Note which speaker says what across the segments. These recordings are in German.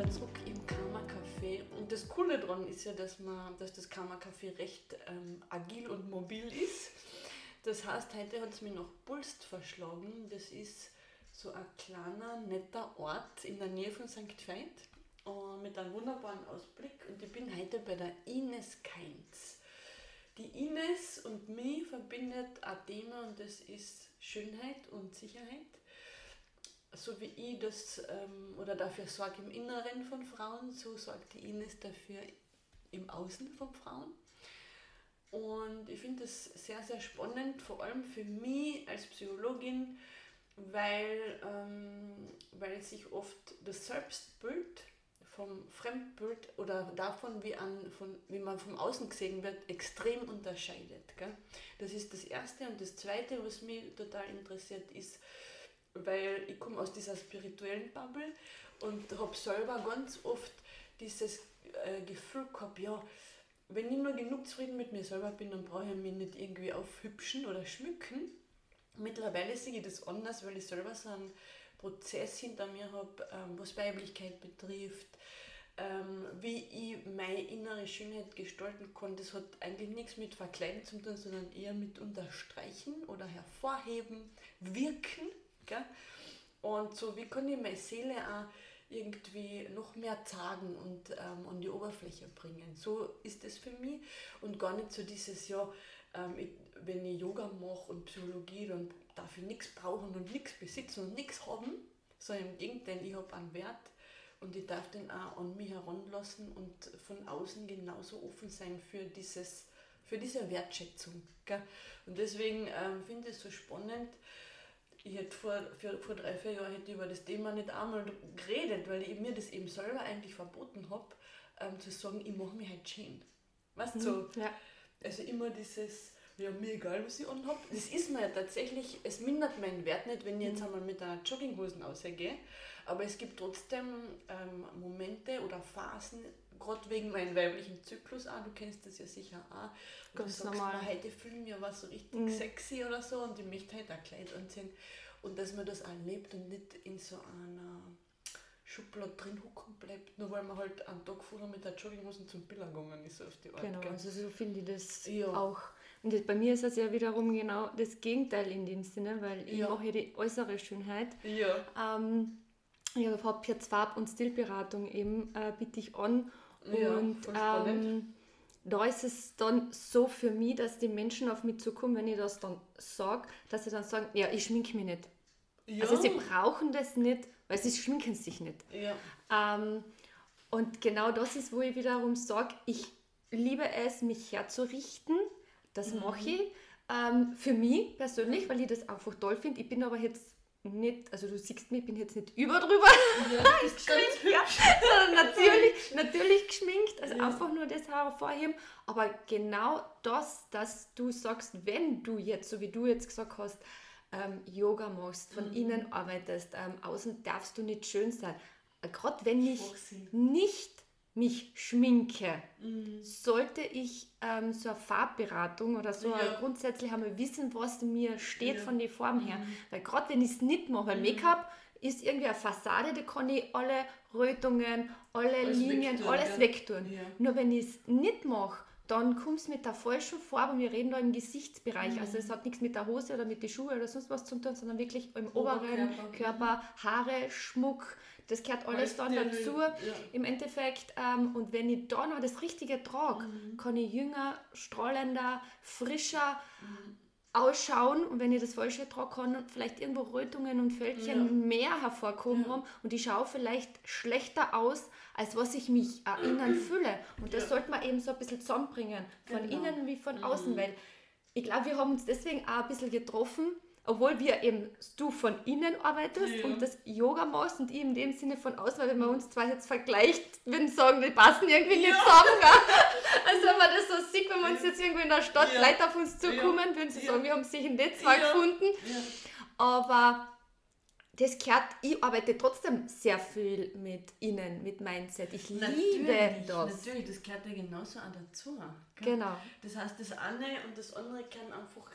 Speaker 1: wieder zurück im Karma Café. Und das Coole daran ist ja, dass das Karma Café recht agil und mobil ist. Das heißt, heute hat es mich nach Pulst verschlagen. Das ist so ein kleiner, netter Ort in der Nähe von St. Veit mit einem wunderbaren Ausblick. Und ich bin heute bei der Ines Kainz. Die Ines und mich verbindet ein Thema und das ist Schönheit und Sicherheit. So wie ich das oder dafür sorge im Inneren von Frauen, so sorgt die Ines dafür im Außen von Frauen. Und ich finde das sehr, sehr spannend, vor allem für mich als Psychologin, weil sich oft das Selbstbild vom Fremdbild oder davon, wie man vom Außen gesehen wird, extrem unterscheidet. Gell? Das ist das Erste. Und das Zweite, was mich total interessiert, ist, weil ich komme aus dieser spirituellen Bubble und habe selber ganz oft dieses Gefühl gehabt, ja, wenn ich nur genug zufrieden mit mir selber bin, dann brauche ich mich nicht irgendwie aufhübschen oder schmücken. Mittlerweile sehe ich das anders, weil ich selber so einen Prozess hinter mir habe, was Weiblichkeit betrifft, wie ich meine innere Schönheit gestalten kann. Das hat eigentlich nichts mit Verkleiden zu tun, sondern eher mit Unterstreichen oder Hervorheben, Wirken. Gell? Und so, wie kann ich meine Seele auch irgendwie noch mehr zeigen und an die Oberfläche bringen. So ist es für mich und gar nicht so dieses, ja, wenn ich Yoga mache und Psychologie, dann darf ich nichts brauchen und nichts besitzen und nichts haben, sondern im Gegenteil, ich habe einen Wert und ich darf den auch an mich heranlassen und von außen genauso offen sein für diese Wertschätzung. Gell? Und deswegen finde ich es so spannend. Ich hätte vor 3-4 Jahren hätte ich über das Thema nicht einmal geredet, weil ich mir das eben selber eigentlich verboten habe, zu sagen, ich mache mich halt schön. Weißt du, so,
Speaker 2: ja.
Speaker 1: Also immer dieses, ja, mir egal, was ich anhabe. Das ist mir ja tatsächlich, es mindert meinen Wert nicht, wenn ich jetzt einmal mit einer Jogginghosen rausgehe, aber es gibt trotzdem Momente oder Phasen, gerade wegen meinem weiblichen Zyklus auch, du kennst das ja sicher auch,
Speaker 2: ganz
Speaker 1: du sagst,
Speaker 2: normal.
Speaker 1: heute fühle ich mich aber so richtig sexy oder so und ich möchte heute ein Kleid anziehen und dass man das auch lebt und nicht in so einer Schublade drin hocken bleibt, nur weil man halt einen Tag vorher mit der Jogginghosen zum Biller gegangen ist auf die Art.
Speaker 2: Genau,
Speaker 1: gell?
Speaker 2: also so finde ich das
Speaker 1: Ja.
Speaker 2: auch. Und das, bei mir ist das ja wiederum genau das Gegenteil in dem Sinne, weil ich
Speaker 1: Ja.
Speaker 2: mache ja die äußere Schönheit.
Speaker 1: Ja.
Speaker 2: Ich habe jetzt Farb- und Stilberatung eben, biete ich an.
Speaker 1: Ja,
Speaker 2: Und
Speaker 1: voll spannend.
Speaker 2: da ist es dann so für mich, dass die Menschen auf mich zukommen, wenn ich das dann sage, dass sie dann sagen, ja, ich schminke mich nicht.
Speaker 1: Ja.
Speaker 2: Also sie brauchen das nicht, weil sie schminken sich nicht.
Speaker 1: Ja.
Speaker 2: Und genau das ist, wo ich wiederum sage, ich liebe es, mich herzurichten. Das mache ich für mich persönlich, weil ich das einfach toll finde. Ich bin aber jetzt nicht, also du siehst mich, ich bin jetzt nicht drüber
Speaker 1: Ja, das ist ganz hübsch.
Speaker 2: sondern natürlich geschminkt, also einfach nur das hervorheben. Aber genau das, dass du sagst, wenn du jetzt, so wie du jetzt gesagt hast, Yoga machst, von innen arbeitest, außen darfst du nicht schön sein. Gerade wenn ich nicht mich schminke, sollte ich so eine Farbberatung oder so grundsätzlich einmal wissen, was mir steht von der Form her. Weil gerade wenn ich es nicht mache, weil Make-up ist irgendwie eine Fassade, da kann ich alle Rötungen, alle Linien, alles wegtun.
Speaker 1: Ja.
Speaker 2: Nur wenn ich es nicht mache, dann kommt es mit der falschen Farbe und wir reden da im Gesichtsbereich. Also es hat nichts mit der Hose oder mit den Schuhen oder sonst was zu tun, sondern wirklich im oberen Körper, Haare, Schmuck, das gehört alles dann dazu im Endeffekt. Und wenn ich da noch das Richtige trage, kann ich jünger, strahlender, frischer ausschauen. Und wenn ich das Falsche trage, kann vielleicht irgendwo Rötungen und Fältchen mehr hervorkommen haben und ich schaue vielleicht schlechter aus, als was ich mich innen fühle. Und das sollte man eben so ein bisschen zusammenbringen, von innen wie von außen, weil ich glaube, wir haben uns deswegen auch ein bisschen getroffen, obwohl du von innen arbeitest und das Yoga machst und ich in dem Sinne von außen, weil wenn man uns zwei jetzt vergleicht, würden sagen, die passen irgendwie nicht zusammen. Also wenn man das so sieht, wenn wir uns jetzt irgendwo in der Stadt Leute auf uns zukommen, würden sie sagen, wir haben sich in den zwei gefunden. Ja. Aber das gehört, ich arbeite trotzdem sehr viel mit innen, mit Mindset. Ich liebe das.
Speaker 1: Natürlich, das gehört ja genauso auch dazu. Gell?
Speaker 2: Genau.
Speaker 1: Das heißt, das eine und das andere kann einfach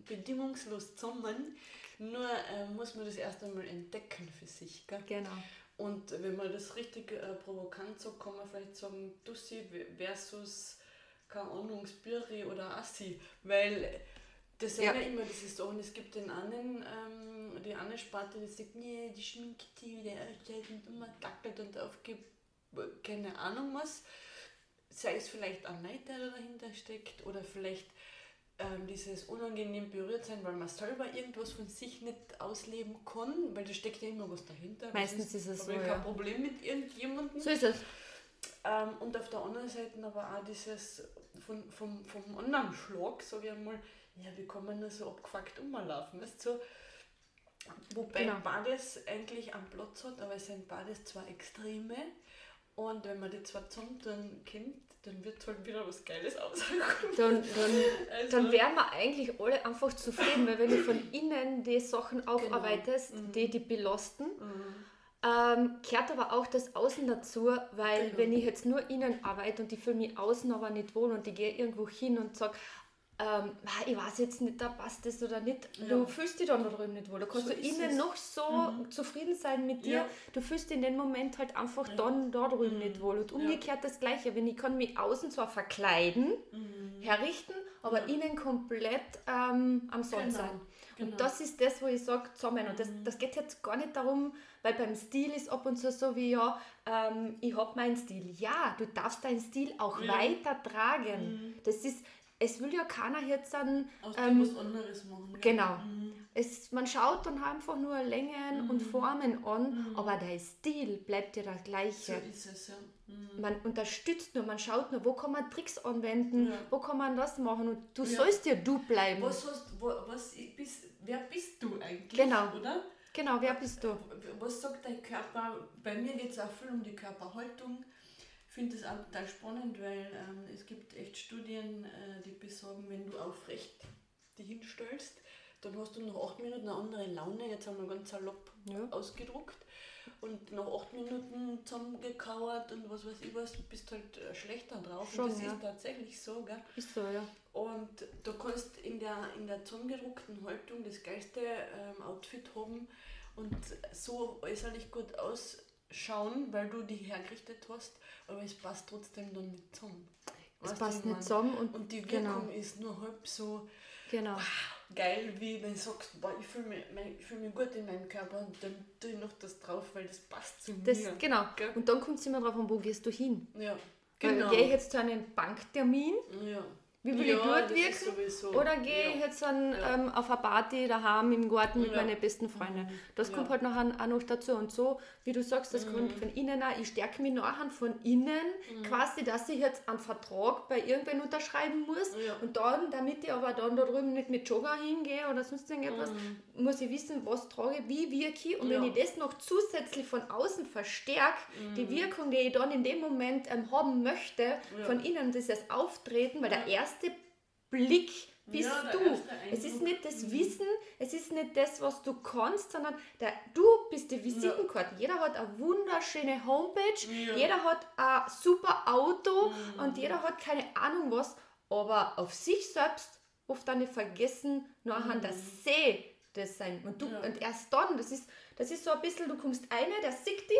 Speaker 1: bedingungslos zusammen, nur muss man das erst einmal entdecken für sich. Gell?
Speaker 2: Genau.
Speaker 1: Und wenn man das richtig provokant sagt, kann man vielleicht sagen, Tussi versus, keine Ahnung, Spiri oder Assi. Weil das sind ja immer diese Sachen. Es gibt den einen, die eine Sparte, die sagt, nee, die schminkt die wieder und immer gackelt und aufgibt, keine Ahnung was. Sei es vielleicht ein Neid, der dahinter steckt, oder vielleicht dieses unangenehm berührt sein, weil man selber irgendwas von sich nicht ausleben kann, weil da steckt ja immer was dahinter.
Speaker 2: Meistens ist es so,
Speaker 1: kein Problem mit irgendjemandem.
Speaker 2: So ist es.
Speaker 1: Und auf der anderen Seite aber auch dieses vom anderen Schlag, sage ich einmal, ja, wie kann man nur so abgefuckt rumlaufen, weißt du? So, wobei beides eigentlich einen Platz hat, aber es sind beides zwei Extreme. Und wenn man die zwei zusammen dann kennt, dann wird halt wieder was Geiles rauskommen.
Speaker 2: Dann wären wir eigentlich alle einfach zufrieden, weil wenn du von innen die Sachen aufarbeitest, die belasten, gehört aber auch das Außen dazu, weil wenn ich jetzt nur innen arbeite und ich fühle mich außen aber nicht wohl und ich gehe irgendwo hin und sage, ich weiß jetzt nicht, da passt das oder nicht. Ja. Du fühlst dich dann da drüben nicht wohl. Da kannst so du innen noch so zufrieden sein mit dir. Ja. Du fühlst dich in dem Moment halt einfach dann da drüben nicht wohl. Und umgekehrt das Gleiche. Wenn ich kann mich außen zwar verkleiden, herrichten, aber innen komplett am Sonn sein. Genau. Und das ist das, wo ich sage, zusammen. Und das geht jetzt gar nicht darum, weil beim Stil ist ab und zu so wie, ich habe meinen Stil. Ja, du darfst deinen Stil auch weiter tragen. Das ist... Es will ja keiner jetzt dann...
Speaker 1: Aus dem was anderes machen.
Speaker 2: Genau. Man schaut dann einfach nur Längen und Formen an, aber der Stil bleibt ja der gleiche.
Speaker 1: So ist es, ja.
Speaker 2: Man unterstützt nur, man schaut nur, wo kann man Tricks anwenden, wo kann man das machen und du sollst ja du bleiben.
Speaker 1: Wer bist du eigentlich,
Speaker 2: genau.
Speaker 1: Oder?
Speaker 2: Genau, wer bist du?
Speaker 1: Was sagt dein Körper? Bei mir geht es auch viel um die Körperhaltung. Ich finde das auch total spannend, weil es gibt echt Studien, die besagen, wenn du aufrecht dich hinstellst, dann hast du nach 8 Minuten eine andere Laune, jetzt haben wir ganz salopp ausgedruckt, und nach 8 Minuten zusammengekauert und was weiß ich was, du bist halt schlechter drauf. Schon, und das ist tatsächlich so, gell?
Speaker 2: Ist so, ja.
Speaker 1: Und du kannst in der zusammengedruckten Haltung das geilste Outfit haben und so äußerlich gut ausschauen, weil du dich hergerichtet hast, aber es passt trotzdem dann nicht zusammen.
Speaker 2: Es passt nicht zusammen
Speaker 1: und die Wirkung ist nur halb so geil, wie wenn du sagst, boah, ich fühle mich gut in meinem Körper und dann tue ich noch das drauf, weil das passt zu mir.
Speaker 2: Genau, gell? Und dann kommt es immer drauf an, wo gehst du hin?
Speaker 1: Ja, genau.
Speaker 2: Gehe ich jetzt zu einem Banktermin? Ja. Wie will ich dort wirken? Oder gehe ich jetzt auf eine Party daheim im Garten mit meinen besten Freunden? Das kommt halt nachher auch noch dazu. Und so, wie du sagst, das kommt von innen auch. Ich stärke mich nachher von innen, quasi, dass ich jetzt einen Vertrag bei irgendwen unterschreiben muss. Ja. Und dann, damit ich aber dann da drüben nicht mit Jogger hingehe oder sonst irgendetwas, muss ich wissen, was trage ich, wie wirke ich. Und wenn ich das noch zusätzlich von außen verstärke, die Wirkung, die ich dann in dem Moment haben möchte, von innen, das ist das Auftreten, weil der erste Blick bist du. Es ist nicht das Wissen, es ist nicht das, was du kannst, sondern du bist die Visitenkarte. Jeder hat eine wunderschöne Homepage, jeder hat ein super Auto und jeder hat keine Ahnung was, aber auf sich selbst oft dann nicht vergessen, nachher das das sein. Und erst dann, das ist so ein bisschen, du kommst rein, der sieht dich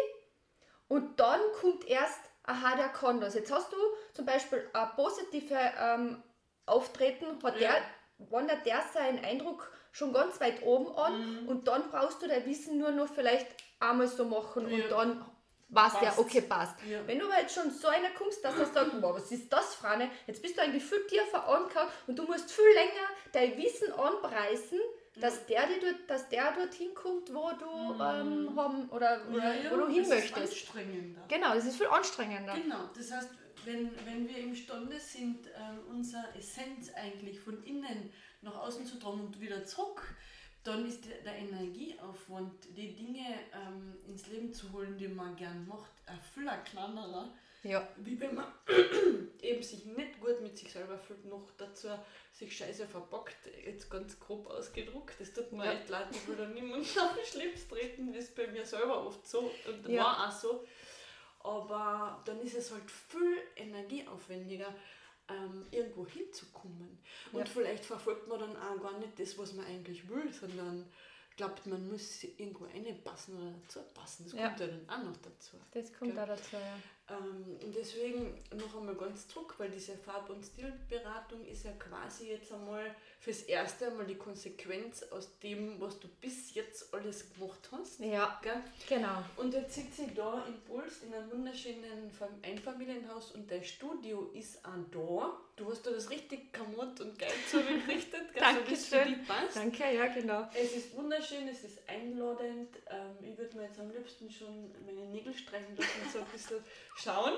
Speaker 2: und dann kommt erst, aha, der kann das. Jetzt hast du zum Beispiel eine positive Auftreten, wandert der seinen Eindruck schon ganz weit oben an und dann brauchst du dein Wissen nur noch vielleicht einmal so machen und dann weiß der, okay, passt. Ja. Wenn du aber jetzt schon so einer kommst, dass er sagt, wow, was ist das, Frane? Jetzt bist du eigentlich viel tiefer angehauen und du musst viel länger dein Wissen anpreisen, dass der dorthin kommt, wo du wo du hin möchtest. Das ist anstrengender. Genau, das ist viel anstrengender.
Speaker 1: Genau, das heißt, wenn wir imstande sind, unsere Essenz eigentlich von innen nach außen zu tragen und wieder zurück, dann ist der Energieaufwand, die Dinge ins Leben zu holen, die man gern macht, viel kleinerer. Ja. Wie wenn man eben sich nicht gut mit sich selber fühlt, noch dazu sich scheiße verpackt, jetzt ganz grob ausgedruckt. Das tut mir echt leid, ich will da niemand auf den Schlips treten, das ist bei mir selber oft so und war auch so. Aber dann ist es halt viel energieaufwendiger, irgendwo hinzukommen. Und vielleicht verfolgt man dann auch gar nicht das, was man eigentlich will, sondern glaubt, man muss irgendwo reinpassen oder dazu passen. Das kommt ja dann auch noch dazu.
Speaker 2: Das kommt auch dazu, ja.
Speaker 1: Und deswegen noch einmal ganz zurück, weil diese Farb- und Stilberatung ist ja quasi jetzt einmal fürs erste einmal die Konsequenz aus dem, was du bis jetzt alles gemacht hast.
Speaker 2: Ja,
Speaker 1: gell?
Speaker 2: genau.
Speaker 1: Und jetzt sitze ich da in Puls in einem wunderschönen Einfamilienhaus und dein Studio ist auch da. Du hast da das richtig kamot und geil zugerichtet,
Speaker 2: Dankeschön.
Speaker 1: so dass es für dich passt.
Speaker 2: Danke, ja, genau.
Speaker 1: Es ist wunderschön, es ist einladend. Ich würde mir jetzt am liebsten schon meine Nägel streichen lassen und so ein bisschen schauen.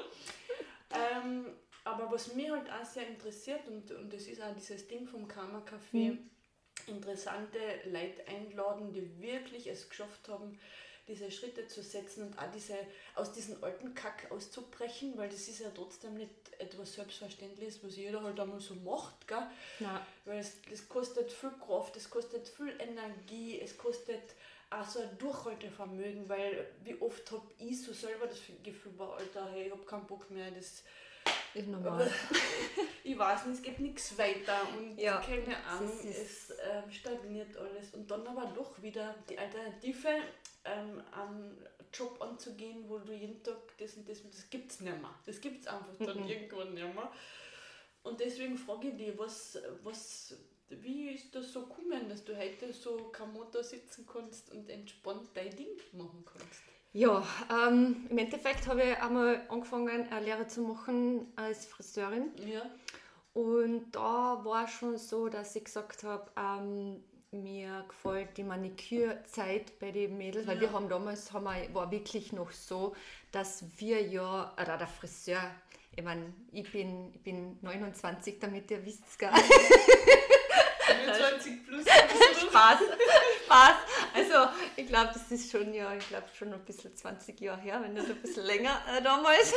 Speaker 1: Aber was mich halt auch sehr interessiert, und das ist auch dieses Ding vom Karma Café, interessante Leute einladen, die wirklich es geschafft haben, diese Schritte zu setzen und auch aus diesem alten Kack auszubrechen, weil das ist ja trotzdem nicht etwas Selbstverständliches, was jeder halt einmal so macht, gell?
Speaker 2: Nein.
Speaker 1: Weil das kostet viel Kraft, es kostet viel Energie, es kostet auch so ein Durchhaltevermögen, weil wie oft habe ich so selber das Gefühl, Alter, hey, ich habe keinen Bock mehr, das
Speaker 2: ist normal.
Speaker 1: Ich weiß nicht, es geht nichts weiter und keine Ahnung,
Speaker 2: es
Speaker 1: stagniert alles. Und dann aber doch wieder die Alternative, einen Job anzugehen, wo du jeden Tag das und das gibt es nicht mehr. Das gibt es einfach dann irgendwann nicht mehr. Und deswegen frage ich dich, wie ist das so gekommen, dass du heute so kamot da sitzen kannst und entspannt dein Ding machen kannst?
Speaker 2: Ja, im Endeffekt habe ich einmal angefangen, eine Lehre zu machen als Friseurin.
Speaker 1: Ja.
Speaker 2: Und da war schon so, dass ich gesagt habe, mir gefällt die Manikürzeit bei den Mädels, weil wir haben damals, war wirklich noch so, dass wir ja, oder der Friseur, ich meine, ich bin 29, damit ihr wisst, gell?
Speaker 1: 29 plus.
Speaker 2: Spaß. Also ich glaube, das ist schon, schon ein bisschen 20 Jahre her, wenn nicht ein bisschen länger damals.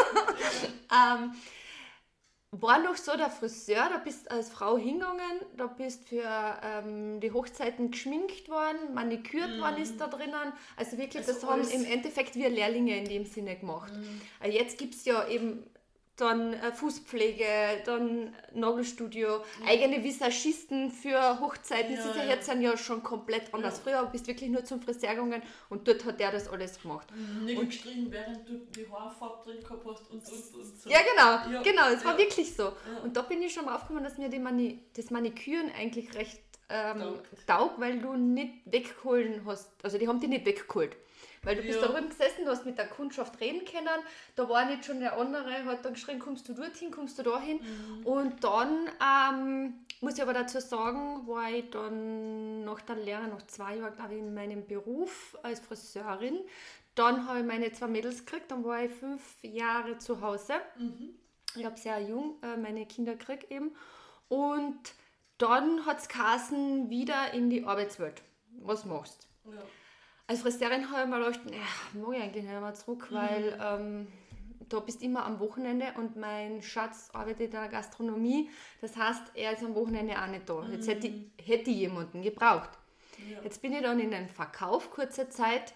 Speaker 2: War noch so der Friseur, da bist als Frau hingegangen, da bist für die Hochzeiten geschminkt worden, manikürt worden ist da drinnen. Also wirklich,
Speaker 1: also
Speaker 2: das haben im Endeffekt wir Lehrlinge in dem Sinne gemacht. Jetzt gibt es ja eben dann Fußpflege, dann Nagelstudio, eigene Visagisten für Hochzeiten. Das ist ja jetzt ja schon komplett anders. Früher bist du wirklich nur zum Friseur gegangen und dort hat der das alles gemacht.
Speaker 1: Nägel gestrichen, während du die Haarfarbe drin gehabt hast und so.
Speaker 2: Ja, genau, es war wirklich so. Ja. Und da bin ich schon draufgekommen, dass mir das Maniküren eigentlich recht taugt, weil du nicht wegholen hast. Also die haben die nicht weggeholt. Weil du bist da drüben gesessen, du hast mit der Kundschaft reden können, da war nicht schon der andere, hat dann geschrien, kommst du dorthin, kommst du dahin. Und dann, muss ich aber dazu sagen, war ich dann nach der Lehre, nach 2 Jahren, glaube ich, in meinem Beruf als Friseurin. Dann habe ich meine 2 Mädels gekriegt, dann war ich 5 Jahre zu Hause. Ich habe sehr jung meine Kinder gekriegt eben. Und dann hat es geheißen, wieder in die Arbeitswelt. Was machst du? Ja. Als Friseurin habe ich mir gedacht, mag ich eigentlich nicht mehr zurück, weil da bist du immer am Wochenende und mein Schatz arbeitet in der Gastronomie. Das heißt, er ist am Wochenende auch nicht da. Jetzt hätte ich jemanden gebraucht. Ja. Jetzt bin ich dann in den Verkauf, kurze Zeit,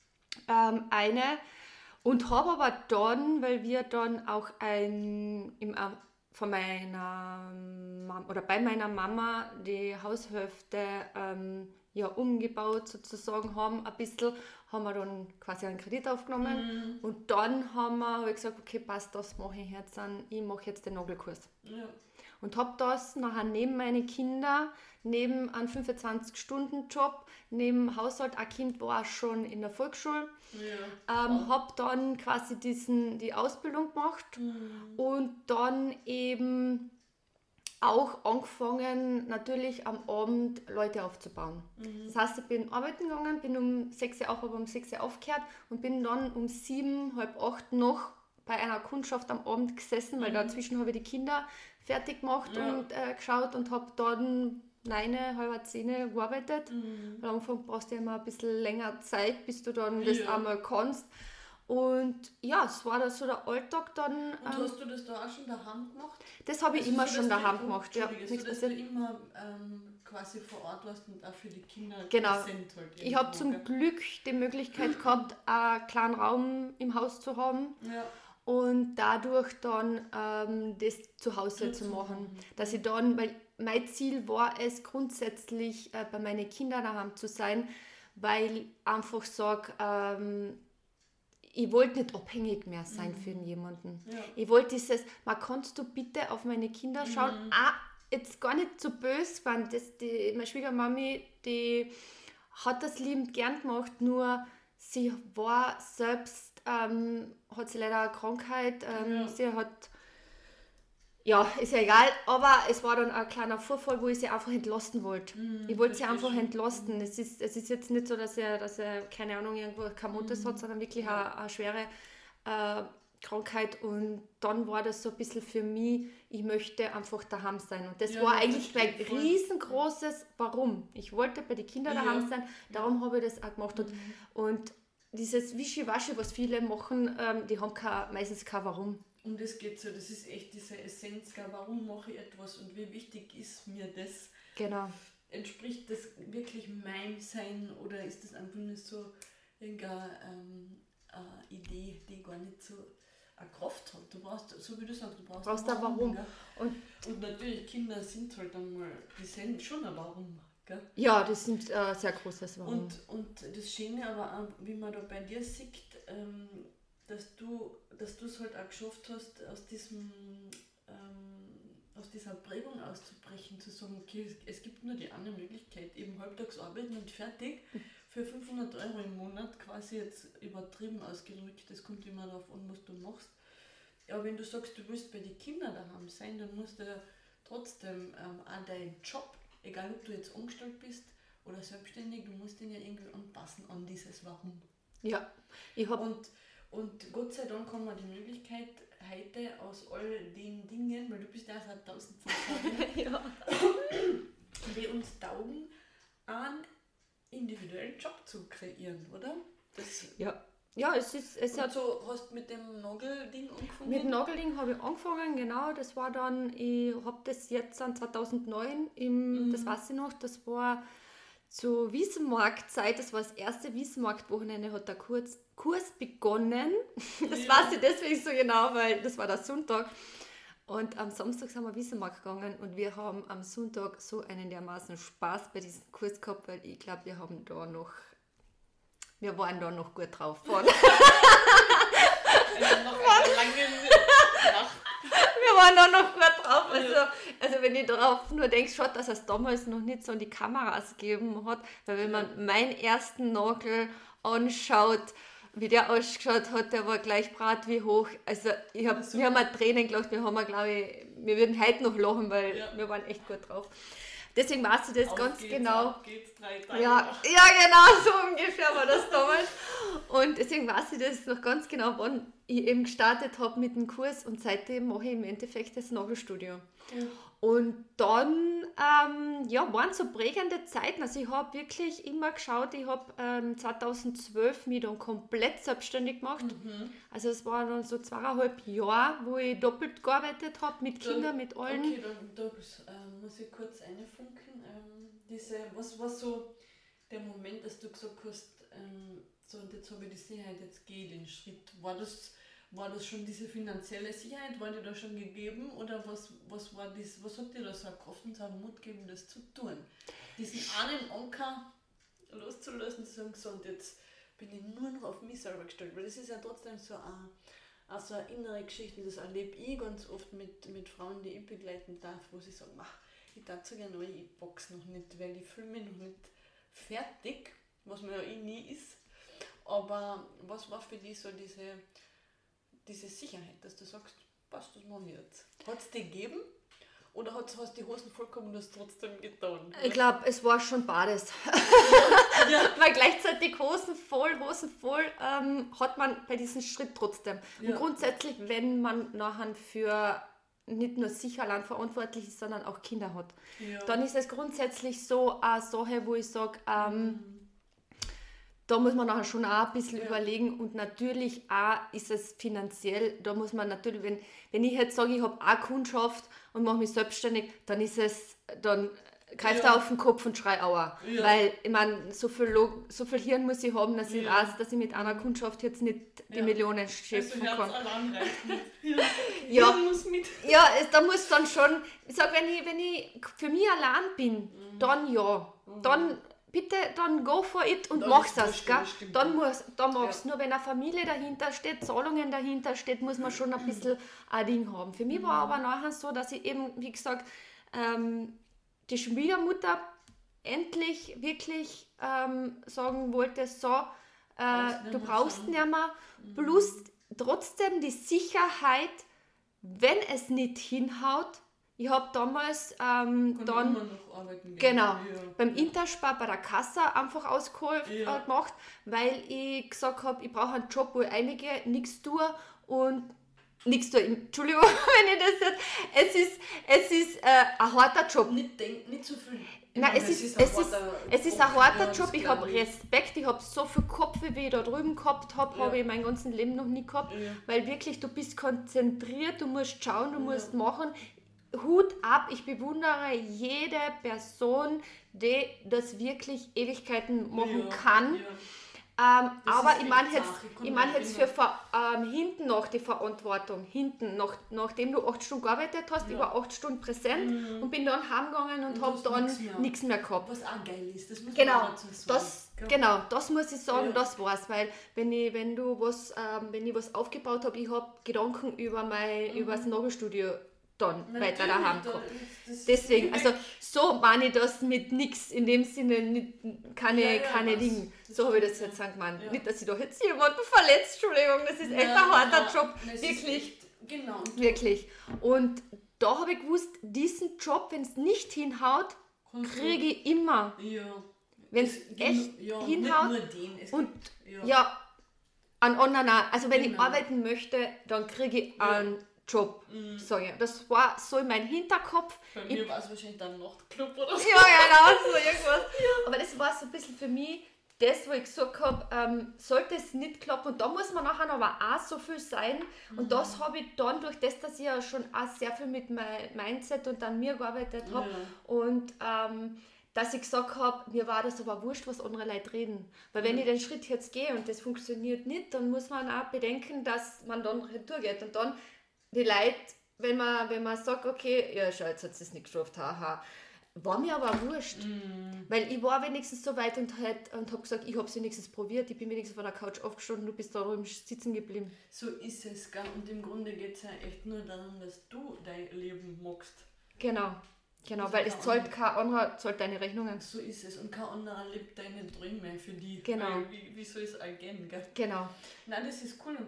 Speaker 2: und habe aber dann, weil wir dann auch bei meiner Mama die Haushälfte umgebaut sozusagen haben, ein bisschen, haben wir dann quasi einen Kredit aufgenommen und dann habe ich gesagt, okay, passt, das mache ich jetzt ich mache jetzt den Nagelkurs. Ja. Und habe das nachher neben meine Kinder, neben einem 25-Stunden-Job, neben Haushalt, ein Kind war schon in der Volksschule, habe dann quasi die Ausbildung gemacht und dann eben auch angefangen, natürlich am Abend Leute aufzubauen. Das heißt, ich bin arbeiten gegangen, bin um 6 Uhr auf, habe um 6 Uhr aufgehört und bin dann um 7, halb 8 noch bei einer Kundschaft am Abend gesessen, weil dazwischen habe ich die Kinder fertig gemacht und geschaut und habe dann 9, halb 10 gearbeitet. Am Anfang brauchst du ja immer ein bisschen länger Zeit, bis du dann das einmal kannst. Und ja, es war da so der Alltag dann.
Speaker 1: Und hast du das da auch schon daheim gemacht?
Speaker 2: Das habe ich immer schon daheim gemacht, ja.
Speaker 1: Dass du immer quasi vor Ort warst und auch für die Kinder
Speaker 2: präsent halt. Ich habe zum Glück die Möglichkeit gehabt, einen kleinen Raum im Haus zu haben. Ja. und dadurch dann das zu Hause zu machen. Dass ich dann, weil mein Ziel war es grundsätzlich bei meinen Kindern daheim zu sein, weil ich einfach sage, ich wollte nicht abhängig mehr sein für jemanden. Ja. Ich wollte dieses, kannst du bitte auf meine Kinder schauen? Jetzt gar nicht so böse, weil meine Schwiegermami, die hat das liebend gern gemacht, nur sie war selbst, hat sie leider eine Krankheit, sie hat, ist ja egal, aber es war dann ein kleiner Vorfall, wo ich sie einfach entlasten wollte. Ich wollte sie einfach entlasten. Es ist jetzt nicht so, dass er keine Ahnung, irgendwo kein Montes hat, sondern wirklich eine schwere Krankheit, und dann war das so ein bisschen für mich, ich möchte einfach daheim sein, und das war eigentlich mein riesengroßes Warum. Ich wollte bei den Kindern daheim sein, darum habe ich das auch gemacht. Und dieses Wischiwaschi, was viele machen, die haben meistens kein Warum.
Speaker 1: Um das geht so, das ist echt diese Essenz, warum mache ich etwas und wie wichtig ist mir das?
Speaker 2: Genau.
Speaker 1: Entspricht das wirklich meinem Sein, oder ist das einfach nur so irgendeine Idee, die gar nicht so eine Kraft hat? Du brauchst, so wie du sagst, du brauchst
Speaker 2: ein Warum.
Speaker 1: Und natürlich, Kinder sind halt einmal, die sind schon ein Warum. Gell?
Speaker 2: Ja, das sind sehr großes Warum.
Speaker 1: Und das Schöne aber auch, wie man da bei dir sieht, dass du es halt auch geschafft hast, aus dieser Prägung auszubrechen, zu sagen, okay, es gibt nur die eine Möglichkeit, eben halbtags arbeiten und fertig, für 500 Euro im Monat, quasi jetzt übertrieben ausgedrückt, das kommt immer darauf an, was du machst. Aber wenn du sagst, du willst bei den Kindern daheim sein, dann musst du ja trotzdem auch deinen Job, egal ob du jetzt angestellt bist oder selbstständig, du musst den ja irgendwie anpassen an dieses Warum.
Speaker 2: Ja,
Speaker 1: und Gott sei Dank haben wir die Möglichkeit, heute aus all den Dingen, weil du bist ja seit 1000 die uns taugen, einen individuellen Job zu kreieren, oder?
Speaker 2: Es hat
Speaker 1: so, hast mit dem Nagelding angefangen?
Speaker 2: Mit dem Nagelding habe ich angefangen, genau. Das war dann, ich habe das jetzt an 2009, das weiß ich noch, das war zur Wiesenmarktzeit, das war das erste Wiesenmarktwochenende, hat der Kurs begonnen. Das weiß ich deswegen so genau, weil das war der Sonntag. Und am Samstag sind wir Wiesenmarkt gegangen, und wir haben am Sonntag so einen dermaßen Spaß bei diesem Kurs gehabt, weil ich glaube, wir waren da noch gut drauf. Wir waren da noch gut drauf. Also wenn ich darauf nur denke, schaut, dass es damals noch nicht so an die Kameras gegeben hat, weil wenn man meinen ersten Nagel anschaut, wie der ausgeschaut hat, der war gleich brat wie hoch. Also wir haben Tränen gelacht, wir würden heute noch lachen, weil wir waren echt gut drauf. Deswegen weiß ich das ganz genau.
Speaker 1: Geht's 3 Tage
Speaker 2: ja, genau, so ungefähr war das damals. Und deswegen weiß ich das noch ganz genau, wann ich eben gestartet habe mit dem Kurs, und seitdem mache ich im Endeffekt das Nagelstudio. Ja. Und dann waren so prägende Zeiten. Also ich habe wirklich immer geschaut, ich habe 2012 mich dann komplett selbstständig gemacht. Also es waren dann so 2,5 Jahre, wo ich doppelt gearbeitet habe, mit Kindern, mit allen.
Speaker 1: Okay, da muss ich kurz reinfunken. Was war so der Moment, dass du gesagt hast, so, und jetzt habe ich die Sicherheit, jetzt gehe ich den Schritt. War das schon diese finanzielle Sicherheit, war dir da schon gegeben, oder was war das, was hat dir da so eine Kraft und so einen Mut gegeben, das zu tun? Diesen einen Anker loszulösen, zu sagen, so, und jetzt bin ich nur noch auf mich selber gestellt, weil das ist ja trotzdem so eine innere Geschichte, das erlebe ich ganz oft mit Frauen, die ich begleiten darf, wo sie sagen, ich darf so gerne, aber ich boxe noch nicht, weil ich fühle mich noch nicht fertig, was man ja nie ist. Aber was war für dich so diese Sicherheit, dass du sagst, passt, das mache ich jetzt? Hat es die gegeben? Oder hast die Hosen vollkommen das trotzdem getan?
Speaker 2: Ich glaube, es war schon beides. Weil gleichzeitig Hosen voll hat man bei diesem Schritt trotzdem. Ja. Und grundsätzlich, wenn man nachher für nicht nur sich allein verantwortlich ist, sondern auch Kinder hat, dann ist es grundsätzlich so eine Sache, wo ich sage, da muss man nachher schon auch ein bisschen überlegen, und natürlich auch ist es finanziell, da muss man natürlich, wenn ich jetzt sage, ich habe auch Kundschaft und mache mich selbstständig, dann ist es, dann greift er auf den Kopf und schreit Aua. Ja. Weil, ich meine, so viel Hirn muss ich haben, dass ich weiß, dass ich mit einer Kundschaft jetzt nicht die Millionen schöpfen kann.
Speaker 1: Hirn muss mit.
Speaker 2: Ja, da muss dann schon, ich sage, wenn ich für mich allein bin, dann ja. Dann bitte, dann go for it und mach's das, gell? Dann mach's. Nur wenn eine Familie dahinter steht, Zahlungen dahinter steht, muss man schon ein bisschen ein Ding haben. Für mich war aber nachher so, dass ich eben, wie gesagt, die Schwiegermutter endlich wirklich sagen wollte, so, du brauchst nicht mehr, plus trotzdem die Sicherheit, wenn es nicht hinhaut. Ich habe damals dann beim Interspar bei der Kasse einfach ausgeholfen gemacht, weil ich gesagt habe, ich brauche einen Job, wo ich einige nichts tue und nichts tue. Entschuldigung, wenn ich das jetzt. Es ist ein harter Job.
Speaker 1: Nicht so viel.
Speaker 2: Nein, es ist ein harter Job. Ich habe Respekt, ich habe so viel Kopf, wie ich da drüben gehabt habe, habe ich mein ganzes Leben noch nie gehabt, weil wirklich, du bist konzentriert, du musst schauen, du musst machen. Hut ab, ich bewundere jede Person, die das wirklich Ewigkeiten machen kann. Aber ich meine jetzt für hinten noch die Verantwortung, hinten, nachdem du 8 Stunden gearbeitet hast, über 8 Stunden präsent und bin dann heimgegangen und habe dann nichts mehr gehabt.
Speaker 1: Was auch geil ist, das muss
Speaker 2: man
Speaker 1: auch dazu
Speaker 2: sagen. Das muss ich sagen, das war's, weil wenn ich was aufgebaut habe, ich habe Gedanken über das Nagelstudio dann weiter daheim gehabt. Deswegen, also so meine ich das mit nichts, in dem Sinne keine Dinge. So habe ich das jetzt gemeint. Ja. Nicht, dass ich da jetzt jemanden verletzt, Entschuldigung, das ist echt ein harter Job. Wirklich.
Speaker 1: Genau.
Speaker 2: Wirklich. Und da habe ich gewusst, diesen Job, wenn es nicht hinhaut, kriege ich immer. Ja. Wenn es echt hinhaut.
Speaker 1: Nicht nur den.
Speaker 2: Und an anderen, also wenn ich arbeiten möchte, dann kriege ich einen Job, sage ich. Das war so in meinem Hinterkopf.
Speaker 1: Bei mir war es wahrscheinlich dann Nachtclub oder so.
Speaker 2: Ja, genau, so irgendwas. Aber das war so ein bisschen für mich das, wo ich gesagt habe, sollte es nicht klappen. Und da muss man nachher aber auch so viel sein. Und das habe ich dann, durch das, dass ich ja schon auch sehr viel mit meinem Mindset und an mir gearbeitet habe. Und dass ich gesagt habe, mir war das aber wurscht, was andere Leute reden. Weil wenn ich den Schritt jetzt gehe und das funktioniert nicht, dann muss man auch bedenken, dass man dann retour geht. Und dann die Leute, wenn man sagt, okay, ja, schau, jetzt hat es nicht geschafft, haha, war mir aber wurscht. Weil ich war wenigstens so weit und habe gesagt, ich habe es wenigstens probiert, ich bin wenigstens von der Couch aufgestanden, du bist da oben sitzen geblieben.
Speaker 1: So ist es, gell? Und im Grunde geht es ja echt nur darum, dass du dein Leben magst.
Speaker 2: Genau, weil es zahlt kein anderer, zahlt deine Rechnungen.
Speaker 1: So ist es, und kein anderer lebt deine Träume für die.
Speaker 2: Genau.
Speaker 1: Wie soll es auch gehen, gell?
Speaker 2: Genau.
Speaker 1: Nein, das ist cool.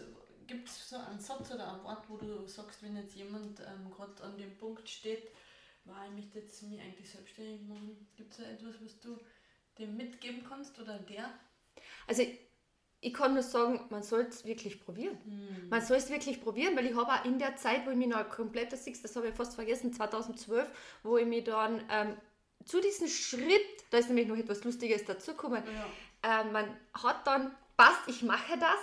Speaker 1: Gibt es so einen Satz oder ein Wort, wo du sagst, wenn jetzt jemand gerade an dem Punkt steht, ich möchte jetzt mich eigentlich selbstständig machen, gibt es da etwas, was du dem mitgeben kannst oder der?
Speaker 2: Also ich kann nur sagen, man soll es wirklich probieren. Man soll es wirklich probieren, weil ich habe auch in der Zeit, wo ich mich noch komplett das habe ich fast vergessen, 2012, wo ich mich dann zu diesem Schritt, da ist nämlich noch etwas Lustiges dazugekommen, man hat dann, passt, ich mache das.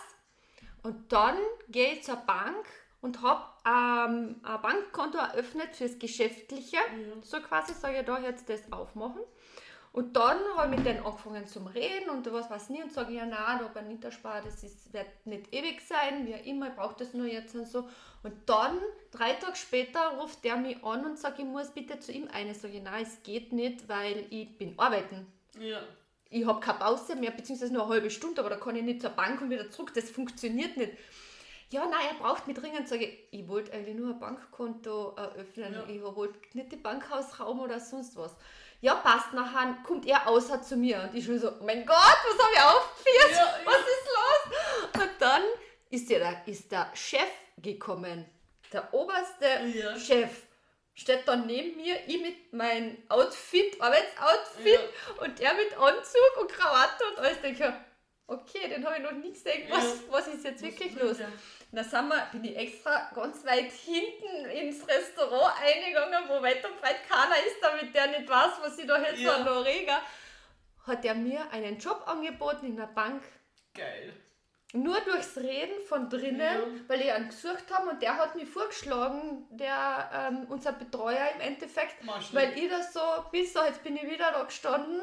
Speaker 2: Und dann gehe ich zur Bank und habe ein Bankkonto eröffnet fürs Geschäftliche. So quasi sage ich, da jetzt das aufmachen. Und dann habe ich mit denen angefangen zum Reden und was weiß nie und sage, ja nein, da beim Interspar, das wird nicht ewig sein, wie immer, ich brauche das nur jetzt und so. Und dann, 3 Tage später, ruft der mich an und sagt, ich muss bitte zu ihm eine. Sage ich, nein, es geht nicht, weil ich bin arbeiten.
Speaker 1: Ja.
Speaker 2: Ich habe keine Pause mehr, beziehungsweise nur eine halbe Stunde, aber da kann ich nicht zur Bank und wieder zurück, das funktioniert nicht. Ja, nein, er braucht mich dringend, sage ich wollte eigentlich nur ein Bankkonto eröffnen, ich wollte nicht den Bankhausraum oder sonst was. Ja, passt, nachher kommt er außer zu mir und ich schon so, oh mein Gott, was habe ich aufgeführt, was ist los? Und dann ist der Chef gekommen, der oberste Chef. Steht dann neben mir, ich mit meinem Arbeitsoutfit und er mit Anzug und Krawatte und alles. Denke ich, okay, den habe ich noch nie gesehen, was ist jetzt wirklich los? Und dann bin ich extra ganz weit hinten ins Restaurant eingegangen, wo weit und breit keiner ist, damit der nicht weiß, was ich da jetzt noch rege. Hat er mir einen Job angeboten in der Bank.
Speaker 1: Geil.
Speaker 2: nur durchs Reden von drinnen, weil ich einen gesucht habe und der hat mich vorgeschlagen, unser Betreuer im Endeffekt, weil ich das so bin, so jetzt bin ich wieder da gestanden,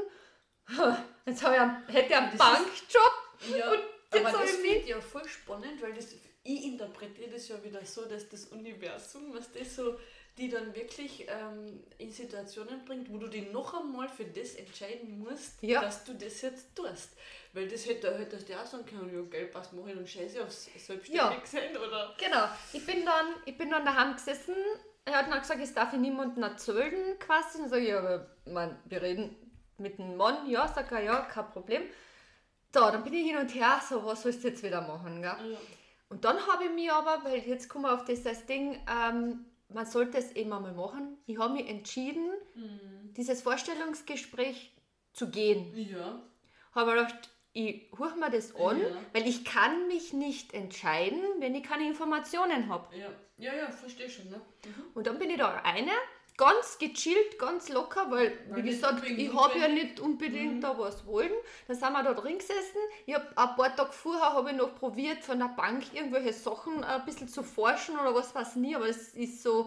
Speaker 2: jetzt hätte ich einen Bankjob.
Speaker 1: Ja, aber das finde ich ja voll spannend, weil ich interpretiere das ja wieder so, dass das Universum, was das so, die dann wirklich in Situationen bringt, wo du dich noch einmal für das entscheiden musst, dass du das jetzt tust. Weil das hättest du auch sagen können, ja, Geld passt, mache ich dann scheiße aufs Selbstständig sein, oder?
Speaker 2: Genau, ich bin dann daheim gesessen, er hat dann gesagt, jetzt darf ich niemandem erzählen quasi, und sage ich, ja, aber wir reden mit dem Mann, ja, sagt er, ja, kein Problem. Dann bin ich hin und her, so, was sollst du jetzt wieder machen, gell? Ja. Und dann habe ich mich aber, weil jetzt kommen wir auf das Ding, man sollte es eben einmal machen. Ich habe mich entschieden, dieses Vorstellungsgespräch zu gehen. Ja. Habe mir gedacht, ich höre mir das an, weil ich kann mich nicht entscheiden, wenn ich keine Informationen habe.
Speaker 1: Ja, verstehe schon. Ne?
Speaker 2: Und dann bin ich da eine, ganz gechillt, ganz locker, weil wie gesagt, ich habe ja nicht unbedingt da was wollen. Dann sind wir da drin gesessen. Ich habe ein paar Tage vorher habe ich noch probiert, von der Bank irgendwelche Sachen ein bisschen zu forschen oder was weiß ich nie, aber es ist so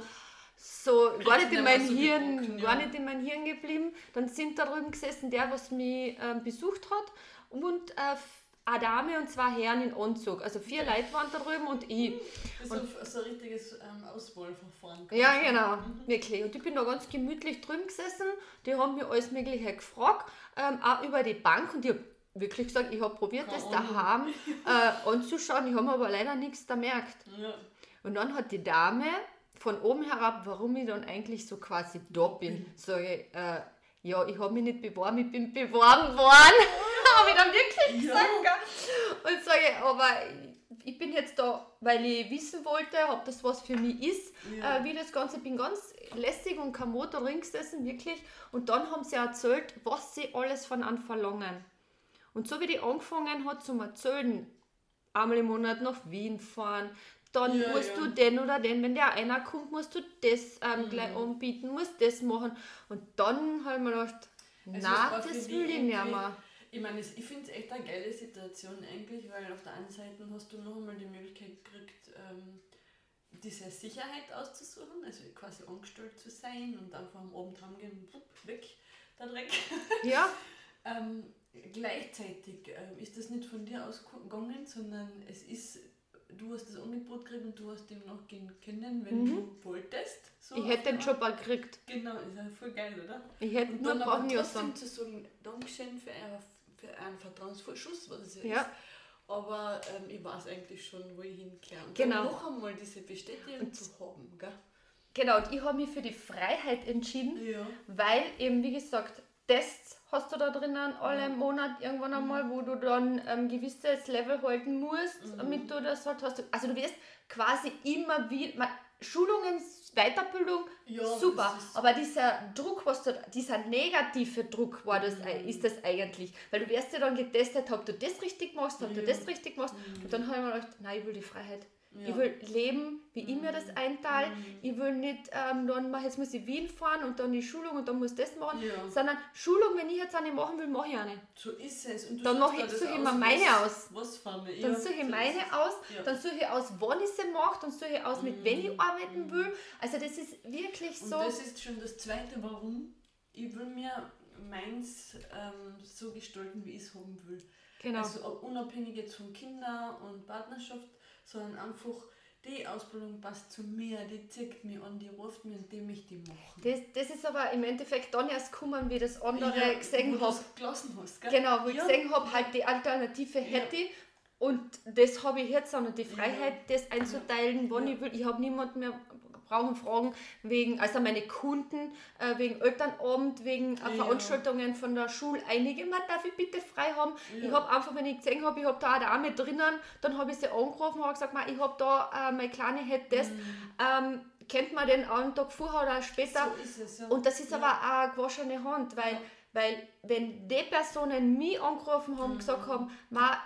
Speaker 2: gar nicht in mein Hirn geblieben. Dann sind da drüben gesessen, der, was mich besucht hat, und eine Dame und 2 Herren in Anzug. Also 4 Leute waren da drüben und ich.
Speaker 1: Das ist so ein richtiges Auswahlverfahren.
Speaker 2: Ja, genau. Wirklich. Und ich bin da ganz gemütlich drüben gesessen. Die haben mir alles Mögliche gefragt, auch über die Bank. Und ich habe wirklich gesagt, ich habe probiert, das daheim anzuschauen. Ich habe aber leider nichts da gemerkt. Ja. Und dann hat die Dame von oben herab, warum ich dann eigentlich so quasi da bin, sage ich, ja, ich habe mich nicht beworben, ich bin beworben worden. Habe ich dann wirklich gesagt. Und sage, aber ich bin jetzt da, weil ich wissen wollte, ob das was für mich ist, wie das Ganze, ich bin ganz lässig und kein Motor drin gesessen, wirklich. Und dann haben sie erzählt, was sie alles von einem verlangen. Und so wie die angefangen hat zu erzählen, einmal im Monat nach Wien fahren, dann musst du den oder den, wenn der einer kommt, musst du das gleich anbieten, musst das machen. Und dann habe ich mir gedacht, das will ich nicht mehr.
Speaker 1: Ich meine, ich finde es echt eine geile Situation eigentlich, weil auf der einen Seite hast du noch einmal die Möglichkeit gekriegt, diese Sicherheit auszusuchen, also quasi angestellt zu sein und einfach am Abend heimgehen, weg, der Dreck. Ja. Gleichzeitig ist das nicht von dir ausgegangen, sondern du hast das Angebot gekriegt und du hast dem nachgehen können, wenn du wolltest. So
Speaker 2: ich hätte den Job auch gekriegt.
Speaker 1: Genau, ist ja voll geil, oder?
Speaker 2: Ich hätte nur brauchen ja sagen.
Speaker 1: Zu sagen, Dankeschön für einen Vertrauensvorschuss, was es ist. Aber ich weiß eigentlich schon, wo ich hinkehre. Und dann noch einmal diese Bestätigung zu haben. Gell?
Speaker 2: Genau, und ich habe mich für die Freiheit entschieden, weil eben, wie gesagt, Tests hast du da drinnen alle Monat irgendwann einmal, wo du dann ein gewisses Level halten musst, damit du das halt hast. Also du wirst quasi immer wieder, Schulungen, Weiterbildung, super, aber dieser Druck, dieser negative Druck ist das eigentlich, weil du wirst ja dann getestet, ob du das richtig machst, ob du das richtig machst, und dann habe ich mir gedacht, nein, ich will die Freiheit. Ja. Ich will leben, wie ich mir das einteile. Ich will nicht, jetzt muss ich Wien fahren und dann die Schulung und dann muss das machen, sondern Schulung, wenn ich jetzt eine machen will, mache ich eine.
Speaker 1: So ist es. Und
Speaker 2: dann suche ich mir meine aus.
Speaker 1: Was fahren wir?
Speaker 2: Dann suche ich meine aus, dann suche ich aus, wann ich sie mache, dann suche ich aus, mit wem ich arbeiten will. Also das ist wirklich so.
Speaker 1: Und das ist schon das Zweite, warum ich will mir meins so gestalten, wie ich es haben will. Genau. Also unabhängig jetzt von Kinder und Partnerschaft, sondern einfach die Ausbildung passt zu mir, die zieht mich an, die ruft mich und die möchte ich machen.
Speaker 2: Das ist aber im Endeffekt dann erst gekommen, wie das andere gesehen habe.
Speaker 1: Gelassen hast, gell?
Speaker 2: Genau, wo ich gesehen habe, halt die Alternative hätte ich. Und das habe ich jetzt auch noch, die Freiheit, das einzuteilen, wann ich will. Ich habe niemanden mehr fragen wegen, also meine Kunden, wegen Elternabend, wegen Veranstaltungen von der Schule. Einige mal, darf ich bitte frei haben? Ich habe einfach, wenn ich gesehen habe, ich habe da eine Dame drinnen, dann habe ich sie angerufen und habe gesagt, ich habe da, meine Kleine hätte das. Kennt man den einen Tag vorher oder später?
Speaker 1: So ist es, ja.
Speaker 2: Und das ist aber auch eine gewaschene Hand, weil wenn die Personen mich angerufen haben und gesagt haben,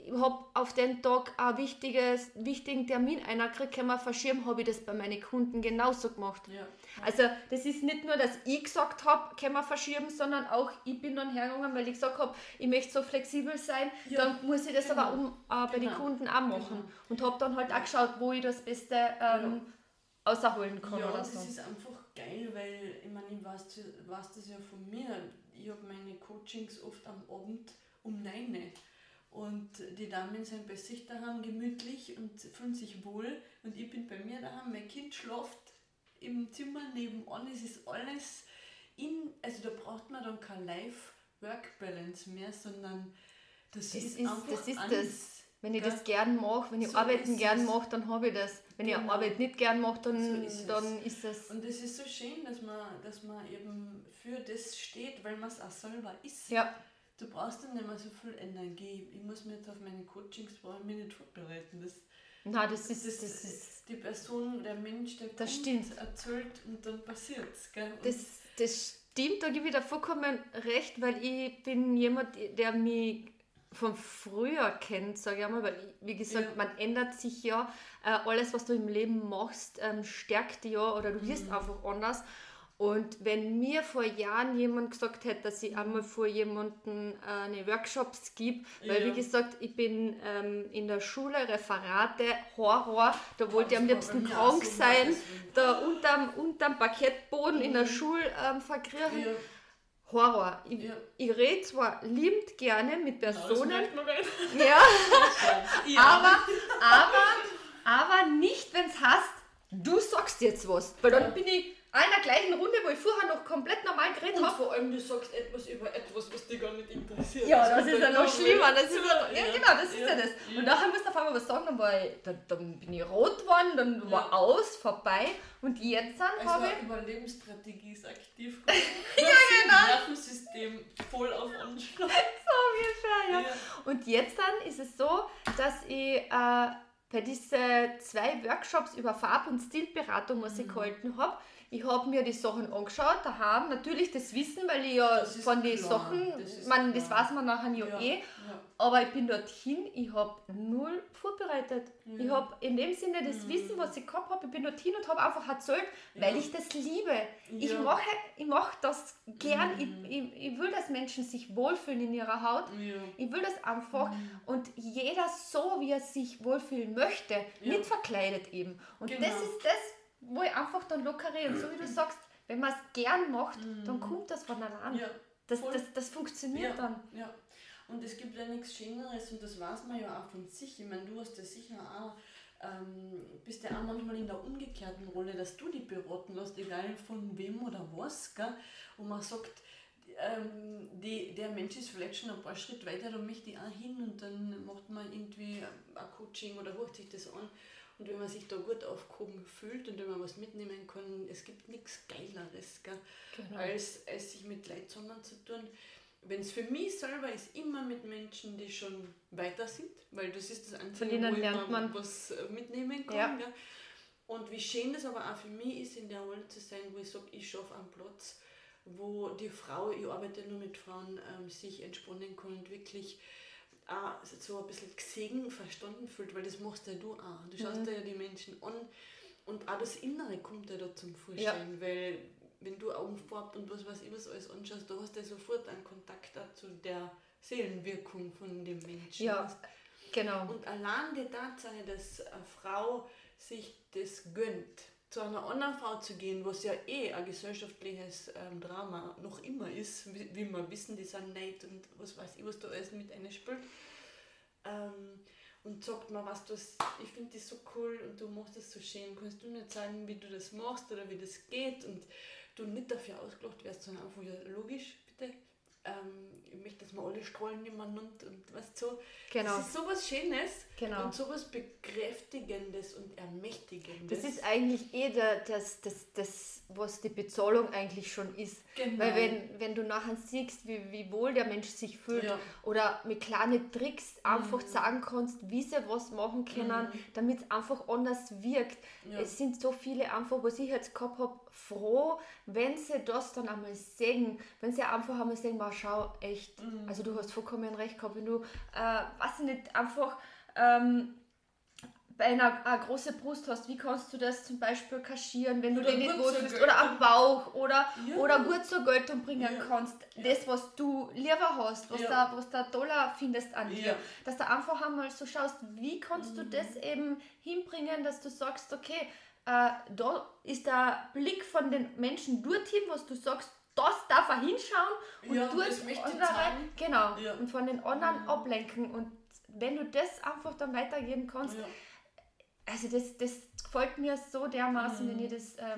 Speaker 2: ich habe auf den Tag einen wichtigen Termin einkriegt, können wir verschieben, habe ich das bei meinen Kunden genauso gemacht.
Speaker 1: Ja.
Speaker 2: Also das ist nicht nur, dass ich gesagt habe, können wir verschieben, sondern auch ich bin dann hergegangen, weil ich gesagt habe, ich möchte so flexibel sein, dann muss ich das aber bei den Kunden auch machen. Und habe dann halt auch geschaut, wo ich das Beste rausholen kann.
Speaker 1: Ja,
Speaker 2: oder
Speaker 1: das
Speaker 2: so.
Speaker 1: ist einfach geil, weil ich meine, ich weiß das ja von mir. Ich habe meine Coachings oft am Abend um 9 Uhr. Und die Damen sind bei sich daheim gemütlich und fühlen sich wohl. Und ich bin bei mir daheim, mein Kind schläft im Zimmer nebenan. Es ist alles also da braucht man dann keine Life-Work-Balance mehr, sondern das ist einfach
Speaker 2: das. Wenn ich das gern mache, wenn ich so Arbeiten gern mache, dann habe ich das. Wenn ich Arbeit nicht gern mache, dann ist es.
Speaker 1: Und es ist so schön, dass man eben für das steht, weil man es auch selber ist.
Speaker 2: Ja.
Speaker 1: Du brauchst dann nicht mehr so viel Energie. Ich muss mich jetzt auf meine Coachings mich nicht vorbereiten. Das ist die Person, der Mensch, der
Speaker 2: das
Speaker 1: kommt,
Speaker 2: stimmt.
Speaker 1: erzählt und dann passiert es.
Speaker 2: Das stimmt, da gebe ich dir vollkommen recht, weil ich bin jemand, der mich von früher kennt, sage ich einmal, weil, wie gesagt, man ändert sich ja, alles, was du im Leben machst, stärkt dich ja oder du wirst einfach anders. Und wenn mir vor Jahren jemand gesagt hätte, dass ich einmal vor jemandem eine Workshops gebe, weil wie gesagt, ich bin in der Schule, Referate, Horror, da wollte ich am liebsten krank sein, da unterm Parkettboden in der Schule verkriegen. Ja. Horror. Ich rede zwar liebend gerne mit Personen, aber nicht, wenn es heißt, du sagst jetzt was, weil dann bin ich in der gleichen Runde, wo ich vorher noch komplett normal geredet habe.
Speaker 1: Vor allem, du sagst etwas über etwas, was dich gar nicht interessiert.
Speaker 2: Ja, das ist ja noch schlimmer. Das ist ja das. Und nachher musst du auf einmal was sagen, dann bin ich rot geworden, dann war vorbei. Und jetzt habe ich...
Speaker 1: Überlebensstrategie ist aktiv.
Speaker 2: Genau.
Speaker 1: Nervensystem voll auf Anschlag.
Speaker 2: So ungefähr, ja. Und jetzt dann ist es so, dass ich bei diesen 2 Workshops über Farb- und Stilberatung, was ich gehalten habe, ich habe mir die Sachen angeschaut, daheim, natürlich das Wissen, weil ich ja von den Sachen, das weiß man nachher ja. Aber ich bin dorthin, ich habe null vorbereitet. Ja. Ich habe in dem Sinne das Wissen, was ich gehabt habe, ich bin dorthin und habe einfach erzählt, weil ich das liebe. Ja. Ich mache das gern, ich will, dass Menschen sich wohlfühlen in ihrer Haut. Ja. Ich will das einfach und jeder so, wie er sich wohlfühlen möchte, nicht verkleidet eben. Und das ist das, wo ich einfach dann locker rede. Und so wie du sagst, wenn man es gern macht, dann kommt das von allein. Ja, das funktioniert dann.
Speaker 1: Ja. Und es gibt ja nichts Schöneres und das weiß man ja auch von sich. Ich meine, du hast ja sicher auch, bist ja auch manchmal in der umgekehrten Rolle, dass du die beraten lässt, egal von wem oder was. Gell? Und man sagt, der Mensch ist vielleicht schon ein paar Schritte weiter, da möchte ich auch hin und dann macht man irgendwie ein Coaching oder hört sich das an. Und wenn man sich da gut aufgehoben fühlt und wenn man was mitnehmen kann, es gibt nichts Geileres, gell? Genau. als sich mit Leuten zusammenzutun. Wenn es für mich selber ist, immer mit Menschen, die schon weiter sind, weil das ist das Einzige, wo man was mitnehmen kann. Ja. Gell? Und wie schön das aber auch für mich ist, in der Rolle zu sein, wo ich sage, ich schaffe einen Platz, wo die Frau, ich arbeite nur mit Frauen, sich entspannen kann und wirklich auch so ein bisschen gesehen, verstanden fühlt, weil das machst ja du auch. Du schaust dir ja die Menschen an und auch das Innere kommt ja da zum Vorschein, weil wenn du Augenfarbe und was weiß ich was alles anschaust, da hast du ja sofort einen Kontakt zu der Seelenwirkung von dem Menschen.
Speaker 2: Ja, genau.
Speaker 1: Und allein die Tatsache, dass eine Frau sich das gönnt, zu einer anderen Frau zu gehen, was ja ein gesellschaftliches Drama noch immer ist, wie wir wissen, dieser Neid und was weiß ich, was da alles mit einspielt. Und sagt mir, ich finde das so cool und du machst das so schön, kannst du nicht sagen, wie du das machst oder wie das geht und du nicht dafür ausgelacht wirst, sondern einfach, ja, logisch, bitte. Ich möchte, dass wir alle strahlen in meinem Mund und weißt so. Genau. Das ist so was Schönes.
Speaker 2: Genau.
Speaker 1: Und sowas Bekräftigendes und Ermächtigendes.
Speaker 2: Das ist eigentlich das, was die Bezahlung eigentlich schon ist.
Speaker 1: Genau.
Speaker 2: Weil wenn du nachher siehst, wie wohl der Mensch sich fühlt oder mit kleinen Tricks einfach sagen kannst, wie sie was machen können, damit es einfach anders wirkt. Ja. Es sind so viele einfach, was ich jetzt gehabt habe, froh, wenn sie das dann einmal sehen, wenn sie einfach einmal sehen, mal schau, echt, also du hast vollkommen recht gehabt, wenn du, weiß ich nicht, einfach bei einer großen Brust hast, wie kannst du das zum Beispiel kaschieren, wenn du den nicht wohlfühlst, oder am Bauch, oder gut zur Geltung bringen kannst, das, was du lieber hast, was du toller findest an dir, dass du einfach einmal so schaust, wie kannst du das eben hinbringen, dass du sagst, okay, da ist der Blick von den Menschen dorthin, was du sagst, das darf er hinschauen und dort andere, genau, und von den anderen ablenken, und wenn du das einfach dann weitergeben kannst, also das gefällt mir so dermaßen, wenn ich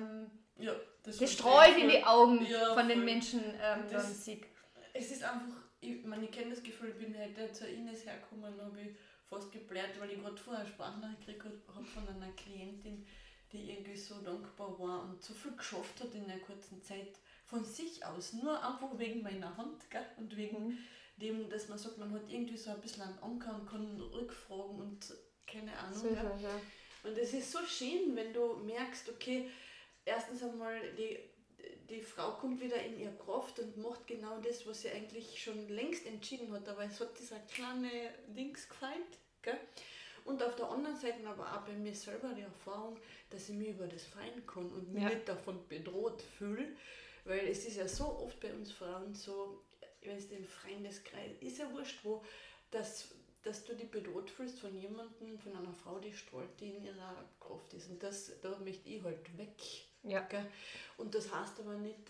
Speaker 2: das strahlt in die Augen von den Menschen dann sehe.
Speaker 1: Es ist einfach, ich kenne das Gefühl, ich bin heute zur Ines hergekommen und habe ich fast gebläht, weil ich gerade vorher eine Sprachnachricht gekriegt habe von einer Klientin, die irgendwie so dankbar war und so viel geschafft hat in einer kurzen Zeit von sich aus, nur einfach wegen meiner Hand, gell? Und wegen dem, dass man sagt, man hat irgendwie so ein bisschen einen Anker und kann rückfragen und keine Ahnung. So, und es ist so schön, wenn du merkst, okay, erstens einmal, die Frau kommt wieder in ihre Kraft und macht genau das, was sie eigentlich schon längst entschieden hat, aber es hat dieser kleine Dings gefeilt, gell? Und auf der anderen Seite aber auch bei mir selber die Erfahrung, dass ich mich über das freuen kann und mich nicht davon bedroht fühle, weil es ist ja so oft bei uns Frauen so, ich weiß, im Freundeskreis, ist ja wurscht wo, dass du dich bedroht fühlst von jemandem, von einer Frau, die strahlt, die in ihrer Kraft ist. Und da möchte ich halt weg.
Speaker 2: Ja.
Speaker 1: Gell? Und das heißt aber nicht,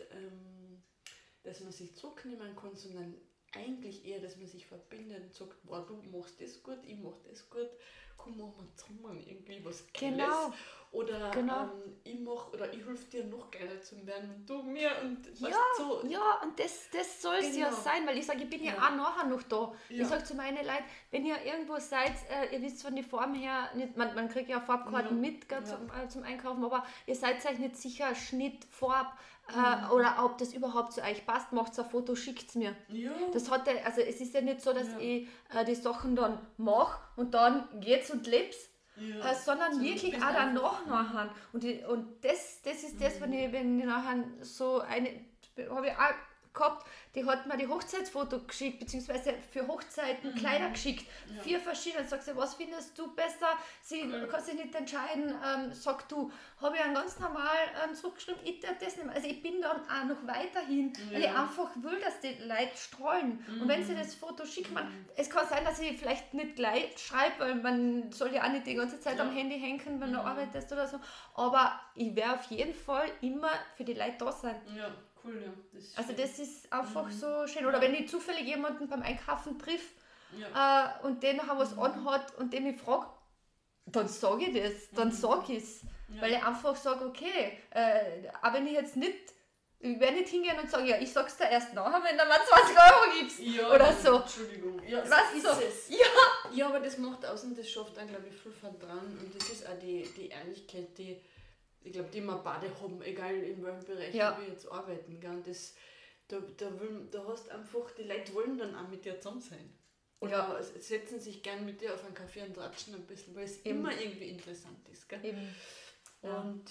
Speaker 1: dass man sich zurücknehmen kann, sondern eigentlich eher, dass man sich verbindet und sagt, boah, du machst das gut, ich mach das gut, komm, machen wir zusammen irgendwie was Geiles.
Speaker 2: Genau.
Speaker 1: Oder ich helfe dir noch geiler zu werden und du mir und
Speaker 2: so. Ja, und das soll es ja sein, weil ich sage, ich bin ja auch nachher noch da. Ja. Ich sage zu meinen Leuten, wenn ihr irgendwo seid, ihr wisst von der Form her, nicht, man kriegt ja Farbkarten mit zum Einkaufen, aber ihr seid euch nicht sicher, Schnitt, Farb, oder ob das überhaupt zu euch passt, macht ein Foto, schickt es mir. Ja. Also es ist ja nicht so, dass ich die Sachen dann mache und dann geht's und leb's. Ja, sondern so wirklich auch danach nachher. Und das ist das, wenn ich nachher so eine, habe ich auch gehabt, die hat mir die Hochzeitsfoto geschickt, beziehungsweise für Hochzeiten Kleider geschickt. 4 verschiedene. Sagt sie, was findest du besser? Sie kann sich nicht entscheiden. Sag du, habe ich einen ganz normal zurückgeschrieben, ich darf das nicht mehr. Also ich bin dann auch noch weiterhin, weil ich einfach will, dass die Leute strahlen. Und wenn sie das Foto schickt, es kann sein, dass ich vielleicht nicht gleich schreibe, weil man soll ja auch nicht die ganze Zeit am Handy hängen, wenn du arbeitest oder so. Aber ich werde auf jeden Fall immer für die Leute da sein.
Speaker 1: Ja. Cool, ja.
Speaker 2: Das ist einfach so schön. Oder wenn ich zufällig jemanden beim Einkaufen triff und der nachher was anhat und den ich frage, dann sage ich das, dann sage ich es. Ja. Weil ich einfach sage, okay, aber wenn ich jetzt nicht, ich werde nicht hingehen und sagen, ja, ich sag's dir erst nachher, wenn du mal 20 Euro gibst. Ja, oder so.
Speaker 1: Entschuldigung. Ja,
Speaker 2: was ist so?
Speaker 1: Es. Ja, aber das macht aus und das schafft dann, glaube ich, viel Vertrauen. Und das ist auch die Ehrlichkeit, die ich glaube, die wir beide haben, egal in welchem Bereich wir jetzt arbeiten. Gell? Da hast einfach, die Leute wollen dann auch mit dir zusammen sein. Oder setzen sich gern mit dir auf einen Kaffee und ratschen ein bisschen, weil es immer irgendwie interessant ist. Gell?
Speaker 2: Eben.
Speaker 1: Und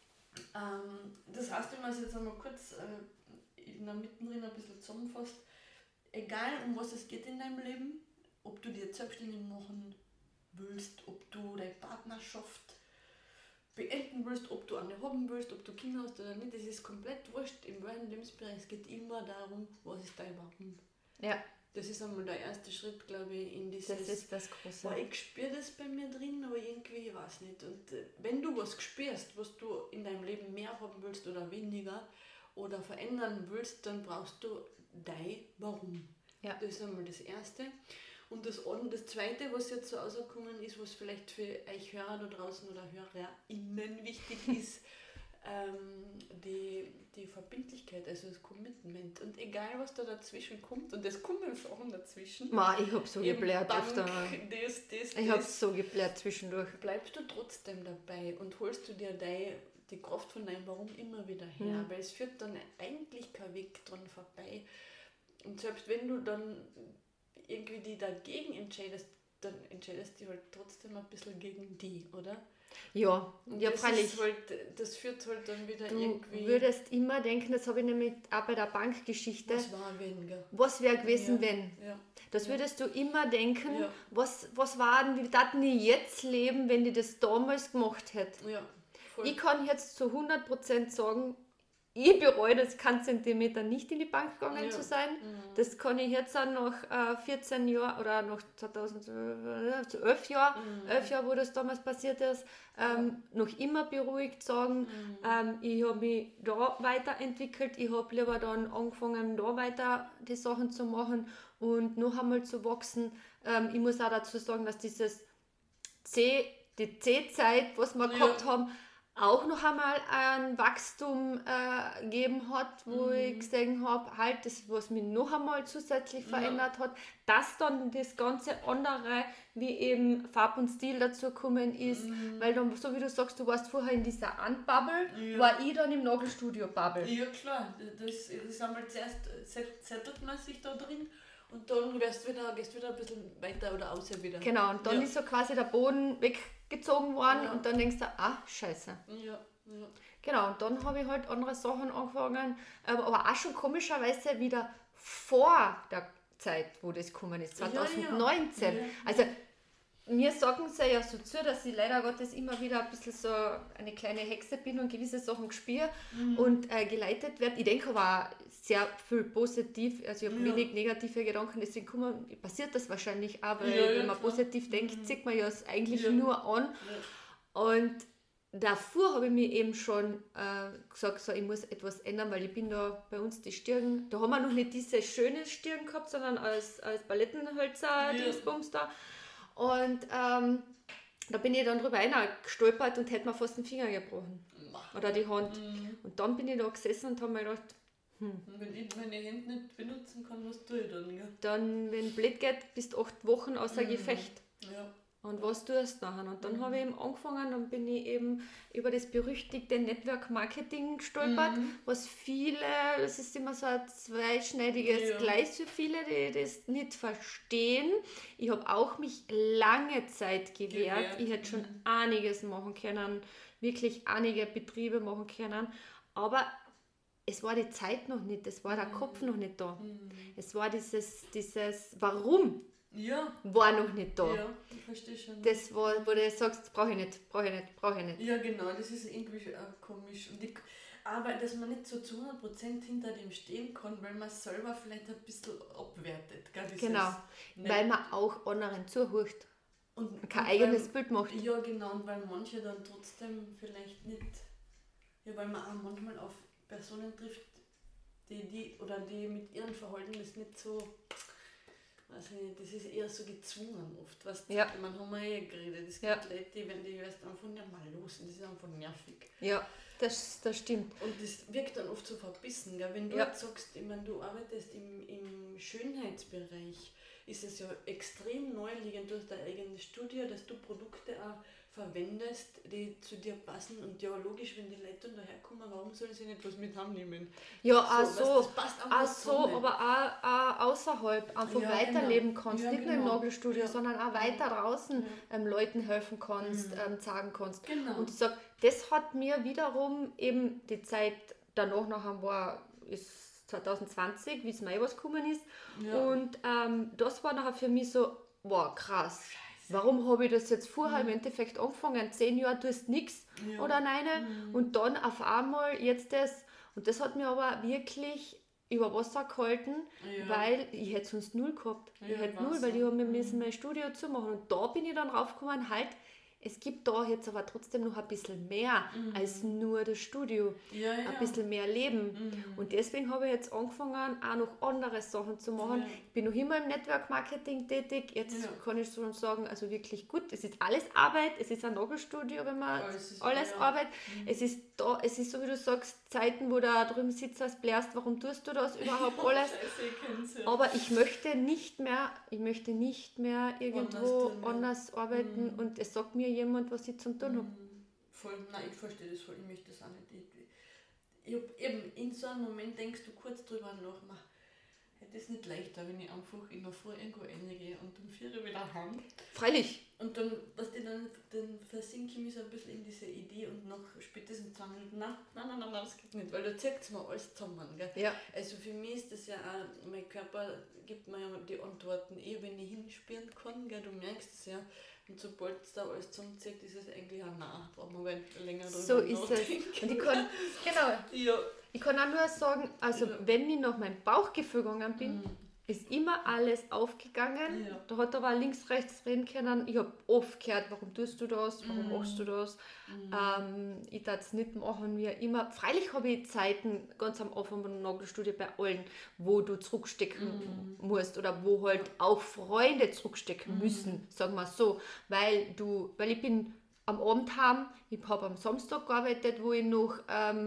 Speaker 1: das heißt, wenn man es jetzt einmal kurz mittendrin ein bisschen zusammenfasst, egal um was es geht in deinem Leben, ob du dir selbstständig machen willst, ob du deine Partnerschaft beenden willst, ob du eine haben willst, ob du Kinder hast oder nicht, das ist komplett wurscht in welchem Lebensbereich. Es geht immer darum, was ist dein Warum.
Speaker 2: Ja.
Speaker 1: Das ist einmal der erste Schritt, glaube ich, in dieses...
Speaker 2: Das ist das Große.
Speaker 1: Boah, ich spüre das bei mir drin, aber irgendwie, ich weiß nicht. Und wenn du was spürst, was du in deinem Leben mehr haben willst oder weniger oder verändern willst, dann brauchst du dein Warum.
Speaker 2: Ja.
Speaker 1: Das ist einmal das Erste. Und das Zweite, was jetzt so rausgekommen ist, was vielleicht für euch Hörer da draußen oder HörerInnen wichtig ist, die Verbindlichkeit, also das Commitment. Und egal, was da dazwischen kommt, und es kommen Sachen dazwischen.
Speaker 2: Ich hab so geblärt öfter. Ich hab so geblärt zwischendurch.
Speaker 1: Bleibst du trotzdem dabei und holst du dir die Kraft von deinem Warum immer wieder her, weil es führt dann eigentlich kein Weg dran vorbei. Und selbst wenn du dann irgendwie die dagegen entscheidest, dann entscheidest du halt trotzdem ein bisschen gegen die, oder?
Speaker 2: Ja,
Speaker 1: das
Speaker 2: freilich.
Speaker 1: Das führt halt dann wieder
Speaker 2: du
Speaker 1: irgendwie...
Speaker 2: Du würdest immer denken, das habe ich nämlich auch bei der Bankgeschichte.
Speaker 1: Was war wenn, gell?
Speaker 2: Was wäre gewesen, wenn?
Speaker 1: Ja.
Speaker 2: Das würdest du immer denken, was war denn, wie daten die jetzt leben, wenn die das damals gemacht hätte?
Speaker 1: Ja, voll.
Speaker 2: Ich kann jetzt zu 100% sagen, ich bereue das keinen Zentimeter nicht in die Bank gegangen zu sein. Das kann ich jetzt auch nach 14 Jahren oder nach 11 Jahren, 11 Jahre, wo das damals passiert ist, noch immer beruhigt sagen, ich habe mich da weiterentwickelt, ich habe lieber dann angefangen, da weiter die Sachen zu machen und noch einmal zu wachsen. Ich muss auch dazu sagen, dass die C-Zeit, was wir gehabt haben, auch noch einmal ein Wachstum gegeben hat, wo ich gesehen habe, halt das, was mich noch einmal zusätzlich verändert hat, dass dann das ganze andere, wie eben Farb und Stil dazu gekommen ist, weil dann, so wie du sagst, du warst vorher in dieser Ant-Bubble, war ich dann im Nagelstudio-Bubble.
Speaker 1: Ja klar, das ist einmal zuerst, zettelt man sich da drin und dann gehst du wieder ein bisschen weiter oder außer wieder.
Speaker 2: Genau, und dann ist so quasi der Boden weggezogen worden und dann denkst du, scheiße.
Speaker 1: Ja.
Speaker 2: Genau, und dann habe ich halt andere Sachen angefangen, aber auch schon komischerweise wieder vor der Zeit, wo das gekommen ist, 2019.
Speaker 1: Ja.
Speaker 2: Also mir sagen sie ja so zu, dass ich leider Gottes immer wieder ein bisschen so eine kleine Hexe bin und gewisse Sachen spüre und geleitet werde. Ich denke aber auch sehr viel positiv, also ich habe wenig negative Gedanken, deswegen passiert das wahrscheinlich auch, weil wenn man positiv denkt, sieht man ja es eigentlich nur an. Und davor habe ich mir eben schon gesagt, so, ich muss etwas ändern, weil ich bin da bei uns die Stirn, da haben wir noch nicht diese schöne Stirn gehabt, sondern als Palettenhölzer, Dingsbums da. Und da bin ich dann drüber gestolpert und hätte mir fast den Finger gebrochen. Oder die Hand. Und dann bin ich da gesessen und habe mir gedacht,
Speaker 1: wenn ich meine Hände nicht benutzen kann, was tue ich dann? Ja?
Speaker 2: Dann, wenn es blöd geht, bist 8 Wochen außer Gefecht.
Speaker 1: Ja.
Speaker 2: Und was tust du nachher? Und dann habe ich eben angefangen, dann bin ich eben über das berüchtigte Network Marketing gestolpert, was viele, das ist immer so ein zweischneidiges Gleis für viele, die das nicht verstehen. Ich habe auch mich lange Zeit gewehrt. Ich hätte schon einiges machen können, wirklich einige Betriebe machen können, aber es war die Zeit noch nicht, es war der Kopf noch nicht da. Es war dieses Warum war noch nicht da.
Speaker 1: Ja, ich verstehe schon.
Speaker 2: Das war, wo du sagst, brauche ich nicht.
Speaker 1: Ja, genau, das ist irgendwie auch komisch. Und aber dass man nicht so zu 100% hinter dem stehen kann, weil man selber vielleicht ein bisschen abwertet.
Speaker 2: Genau, weil man auch anderen zuhört und kein eigenes Bild macht.
Speaker 1: Ja, genau, und weil manche dann trotzdem vielleicht nicht, weil man auch manchmal auf Personen trifft, die mit ihrem Verhalten das nicht so, also das ist eher so gezwungen oft. Man haben ja geredet, es gibt Leute, die, wenn die hörst, einfach nicht mal los und das ist einfach nervig.
Speaker 2: Ja, das stimmt.
Speaker 1: Und das wirkt dann oft so verbissen, gell? Wenn du jetzt sagst, ich meine, du arbeitest im Schönheitsbereich, ist es ja extrem naheliegend, du hast dein eigenes Studio, dass du Produkte auch verwendest, die zu dir passen und ja logisch, wenn die Leute daherkommen, warum sollen sie nicht was mit heimnehmen?
Speaker 2: Ja,
Speaker 1: das passt
Speaker 2: aber auch außerhalb einfach weiterleben kannst, nicht nur im Nagelstudio, sondern auch weiter draußen Leuten helfen kannst, sagen kannst.
Speaker 1: Genau.
Speaker 2: Und ich sage, das hat mir wiederum eben die Zeit danach ist 2020, wie es Mai was gekommen ist und das war nachher für mich so, wow, krass. Warum habe ich das jetzt vorher im Endeffekt angefangen? 10 Jahre tust nichts oder nein. Und dann auf einmal jetzt das. Und das hat mir aber wirklich über Wasser gehalten, weil ich hätte sonst null gehabt. Ich hätte null, weil ich habe mir mein Studio zumachen. Und da bin ich dann raufgekommen, halt, es gibt da jetzt aber trotzdem noch ein bisschen mehr als nur das Studio.
Speaker 1: Ja, ja.
Speaker 2: Ein bisschen mehr Leben. Und deswegen habe ich jetzt angefangen, auch noch andere Sachen zu machen.
Speaker 1: Ja.
Speaker 2: Ich bin noch immer im Network Marketing tätig. Jetzt
Speaker 1: Ja.
Speaker 2: kann ich schon sagen, also wirklich gut. Es ist alles Arbeit. Es ist ein Nagelstudio, wenn man
Speaker 1: Alles
Speaker 2: alles
Speaker 1: ist- ja.
Speaker 2: Arbeit. Es ist so, wie du sagst, Zeiten, wo du da drüben sitzt, als blärst, warum tust du das überhaupt alles?
Speaker 1: Scheiße, ich kenn's ja.
Speaker 2: Aber ich möchte nicht mehr irgendwo
Speaker 1: tun, ja.
Speaker 2: anders arbeiten und es sagt mir jemand, was ich zum tun habe.
Speaker 1: Voll, nein, ich verstehe das voll, ich möchte das auch nicht. Ich hab eben, in so einem Moment denkst du kurz drüber nach, hätte es nicht leichter, wenn ich einfach in der Früh irgendwo reingehe und um 4 Uhr wieder heim.
Speaker 2: Freilich.
Speaker 1: Und dann, dann versinke ich mich so ein bisschen in diese Idee und nach spätestens 2 Minuten, nein, das geht nicht, weil da zieht es mir alles zusammen. Gell?
Speaker 2: Ja.
Speaker 1: Also für mich ist das ja auch, mein Körper gibt mir ja die Antworten wenn ich hinspüren kann, gell? Du merkst es ja. Und sobald es da alles zusammenzieht, ist es eigentlich auch nah, braucht man länger drüber
Speaker 2: So ist es. Und ich kann auch nur sagen, also wenn ich nach meinem Bauchgefühl gegangen bin, ist immer alles aufgegangen.
Speaker 1: Ja.
Speaker 2: Da hat aber links, rechts reden können. Ich habe oft gehört, warum tust du das, warum machst du das. Ich darf es nicht machen, wie immer. Freilich habe ich Zeiten ganz am Anfang beim Nagelstudio bei allen, wo du zurückstecken musst oder wo halt auch Freunde zurückstecken müssen, sagen wir so. Weil ich bin am Abend heim, ich habe am Samstag gearbeitet, wo ich noch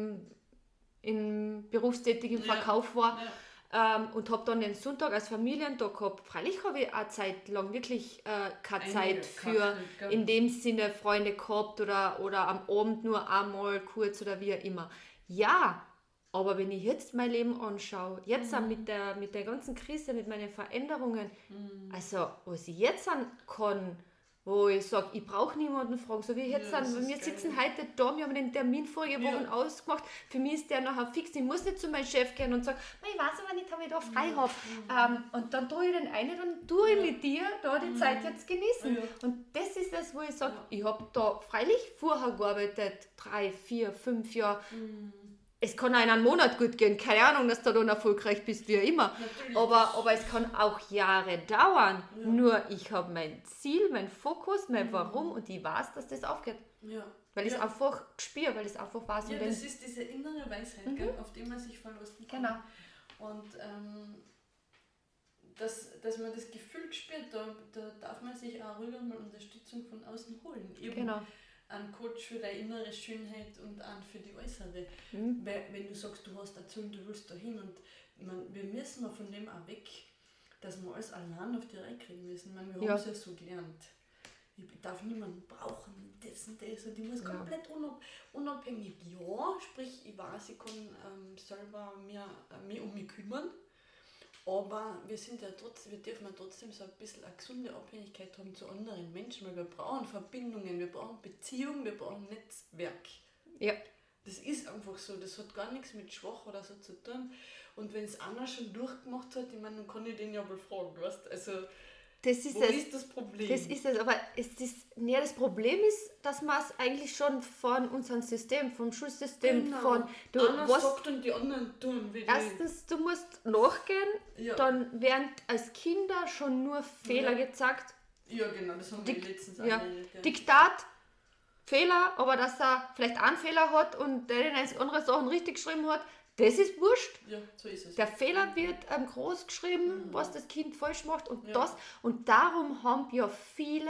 Speaker 2: im berufstätigen Verkauf war.
Speaker 1: Ja.
Speaker 2: Und habe dann den Sonntag als Familientag gehabt. Freilich habe ich eine Zeit lang wirklich keine Zeit für in dem Sinne Freunde gehabt oder am Abend nur einmal kurz oder wie auch immer. Ja, aber wenn ich jetzt mein Leben anschaue, jetzt auch mit der ganzen Krise, mit meinen Veränderungen, also was ich jetzt kann, wo ich sage, ich brauche niemanden fragen, so wie jetzt wir sitzen heute da, wir haben den Termin vorige Woche ausgemacht, für mich ist der nachher fix, ich muss nicht zu meinem Chef gehen und sagen, ich weiß aber nicht, ob ich da frei habe. Und dann tue ich den einen, dann tue ich mit dir da die Zeit jetzt genießen. Und das ist das, wo ich sage, ich habe da freilich vorher gearbeitet, 3, 4, 5 Jahre. Es kann auch in einem Monat gut gehen, keine Ahnung, dass du dann erfolgreich bist, wie immer. Aber es kann auch Jahre dauern. Ja. Nur ich habe mein Ziel, mein Fokus, mein Warum und ich weiß, dass das aufgeht. Ja. Weil ich es einfach spüre, weil ich es einfach weiß.
Speaker 1: Ja, das ist diese innere Weisheit, gell, auf die man sich verlassen kann.
Speaker 2: Genau.
Speaker 1: Und dass man das Gefühl spürt, da darf man sich auch rüber mal Unterstützung von außen holen. Eben. Genau. Ein Coach für deine innere Schönheit und einen für die äußere. Weil, wenn du sagst, du hast dazu und du willst da hin und wir müssen von dem auch weg, dass wir alles allein auf die Reihe kriegen müssen. Wir haben es ja so gelernt. Ich darf niemanden brauchen, das und das und ich muss komplett unabhängig. Ja, sprich, ich weiß, ich kann selber mich um mich kümmern. Aber wir dürfen ja trotzdem so ein bisschen eine gesunde Abhängigkeit haben zu anderen Menschen, weil wir brauchen Verbindungen, wir brauchen Beziehungen, wir brauchen Netzwerk. Ja. Das ist einfach so, das hat gar nichts mit schwach oder so zu tun. Und wenn es einer schon durchgemacht hat, ich meine, dann kann ich den ja mal fragen, weißt? Also, wo ist das Problem?
Speaker 2: Das ist es, aber das Problem ist, dass man es eigentlich schon von unserem System, vom Schulsystem,
Speaker 1: einer sagt und die anderen tun.
Speaker 2: Erstens, du musst nachgehen, dann werden als Kinder schon nur Fehler gezeigt.
Speaker 1: Ja, genau, das haben wir letztens angeredet.
Speaker 2: Diktat, Fehler, aber dass er vielleicht einen Fehler hat und der den andere Sachen richtig geschrieben hat, das ist wurscht.
Speaker 1: Ja, so ist es.
Speaker 2: Der Fehler wird groß geschrieben, was das Kind falsch macht und und darum haben ja viele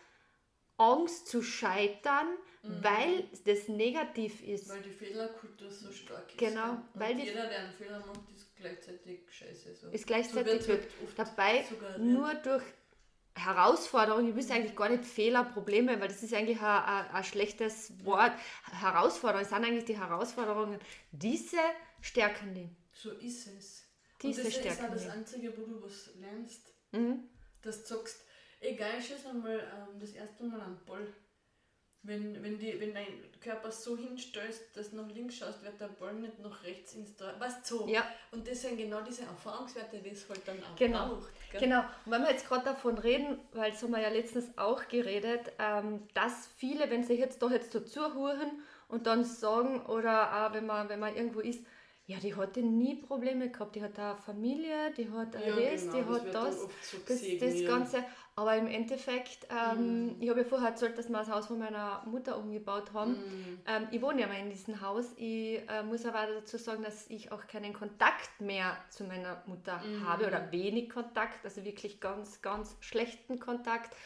Speaker 2: Angst zu scheitern, weil das negativ ist.
Speaker 1: Weil die Fehlerkultur so stark ist.
Speaker 2: Genau.
Speaker 1: Und
Speaker 2: weil
Speaker 1: jeder, der einen Fehler macht, ist gleichzeitig scheiße. So.
Speaker 2: Ist gleichzeitig so dabei nur durch Herausforderungen, ich will eigentlich gar nicht Fehler, Probleme, weil das ist eigentlich ein schlechtes Wort. Herausforderungen sind eigentlich die Herausforderungen. Diese stärken die.
Speaker 1: So ist es.
Speaker 2: Diese
Speaker 1: und das ist auch
Speaker 2: die.
Speaker 1: das Einzige, wo du was lernst. Dass du sagst, egal, schieß einmal das erste Mal einen Ball. Wenn dein Körper so hinstößt, dass du nach links schaust, wird der Ball nicht nach rechts ins Tor. Weißt du so? Ja. Und das sind genau diese Erfahrungswerte, die es halt dann auch braucht. Gell? Genau.
Speaker 2: Und wenn wir jetzt gerade davon reden, weil das haben wir ja letztens auch geredet, dass viele, wenn sie jetzt dazu hören und dann sagen, oder auch wenn man irgendwo ist, Ja, die hatte nie Probleme gehabt. Die hat eine Familie, die hat das, die hat das Ganze. Aber im Endeffekt, ich habe ja vorher erzählt, dass wir das Haus von meiner Mutter umgebaut haben. Ich wohne ja mal in diesem Haus. Ich muss aber dazu sagen, dass ich auch keinen Kontakt mehr zu meiner Mutter habe oder wenig Kontakt, also wirklich ganz, ganz schlechten Kontakt,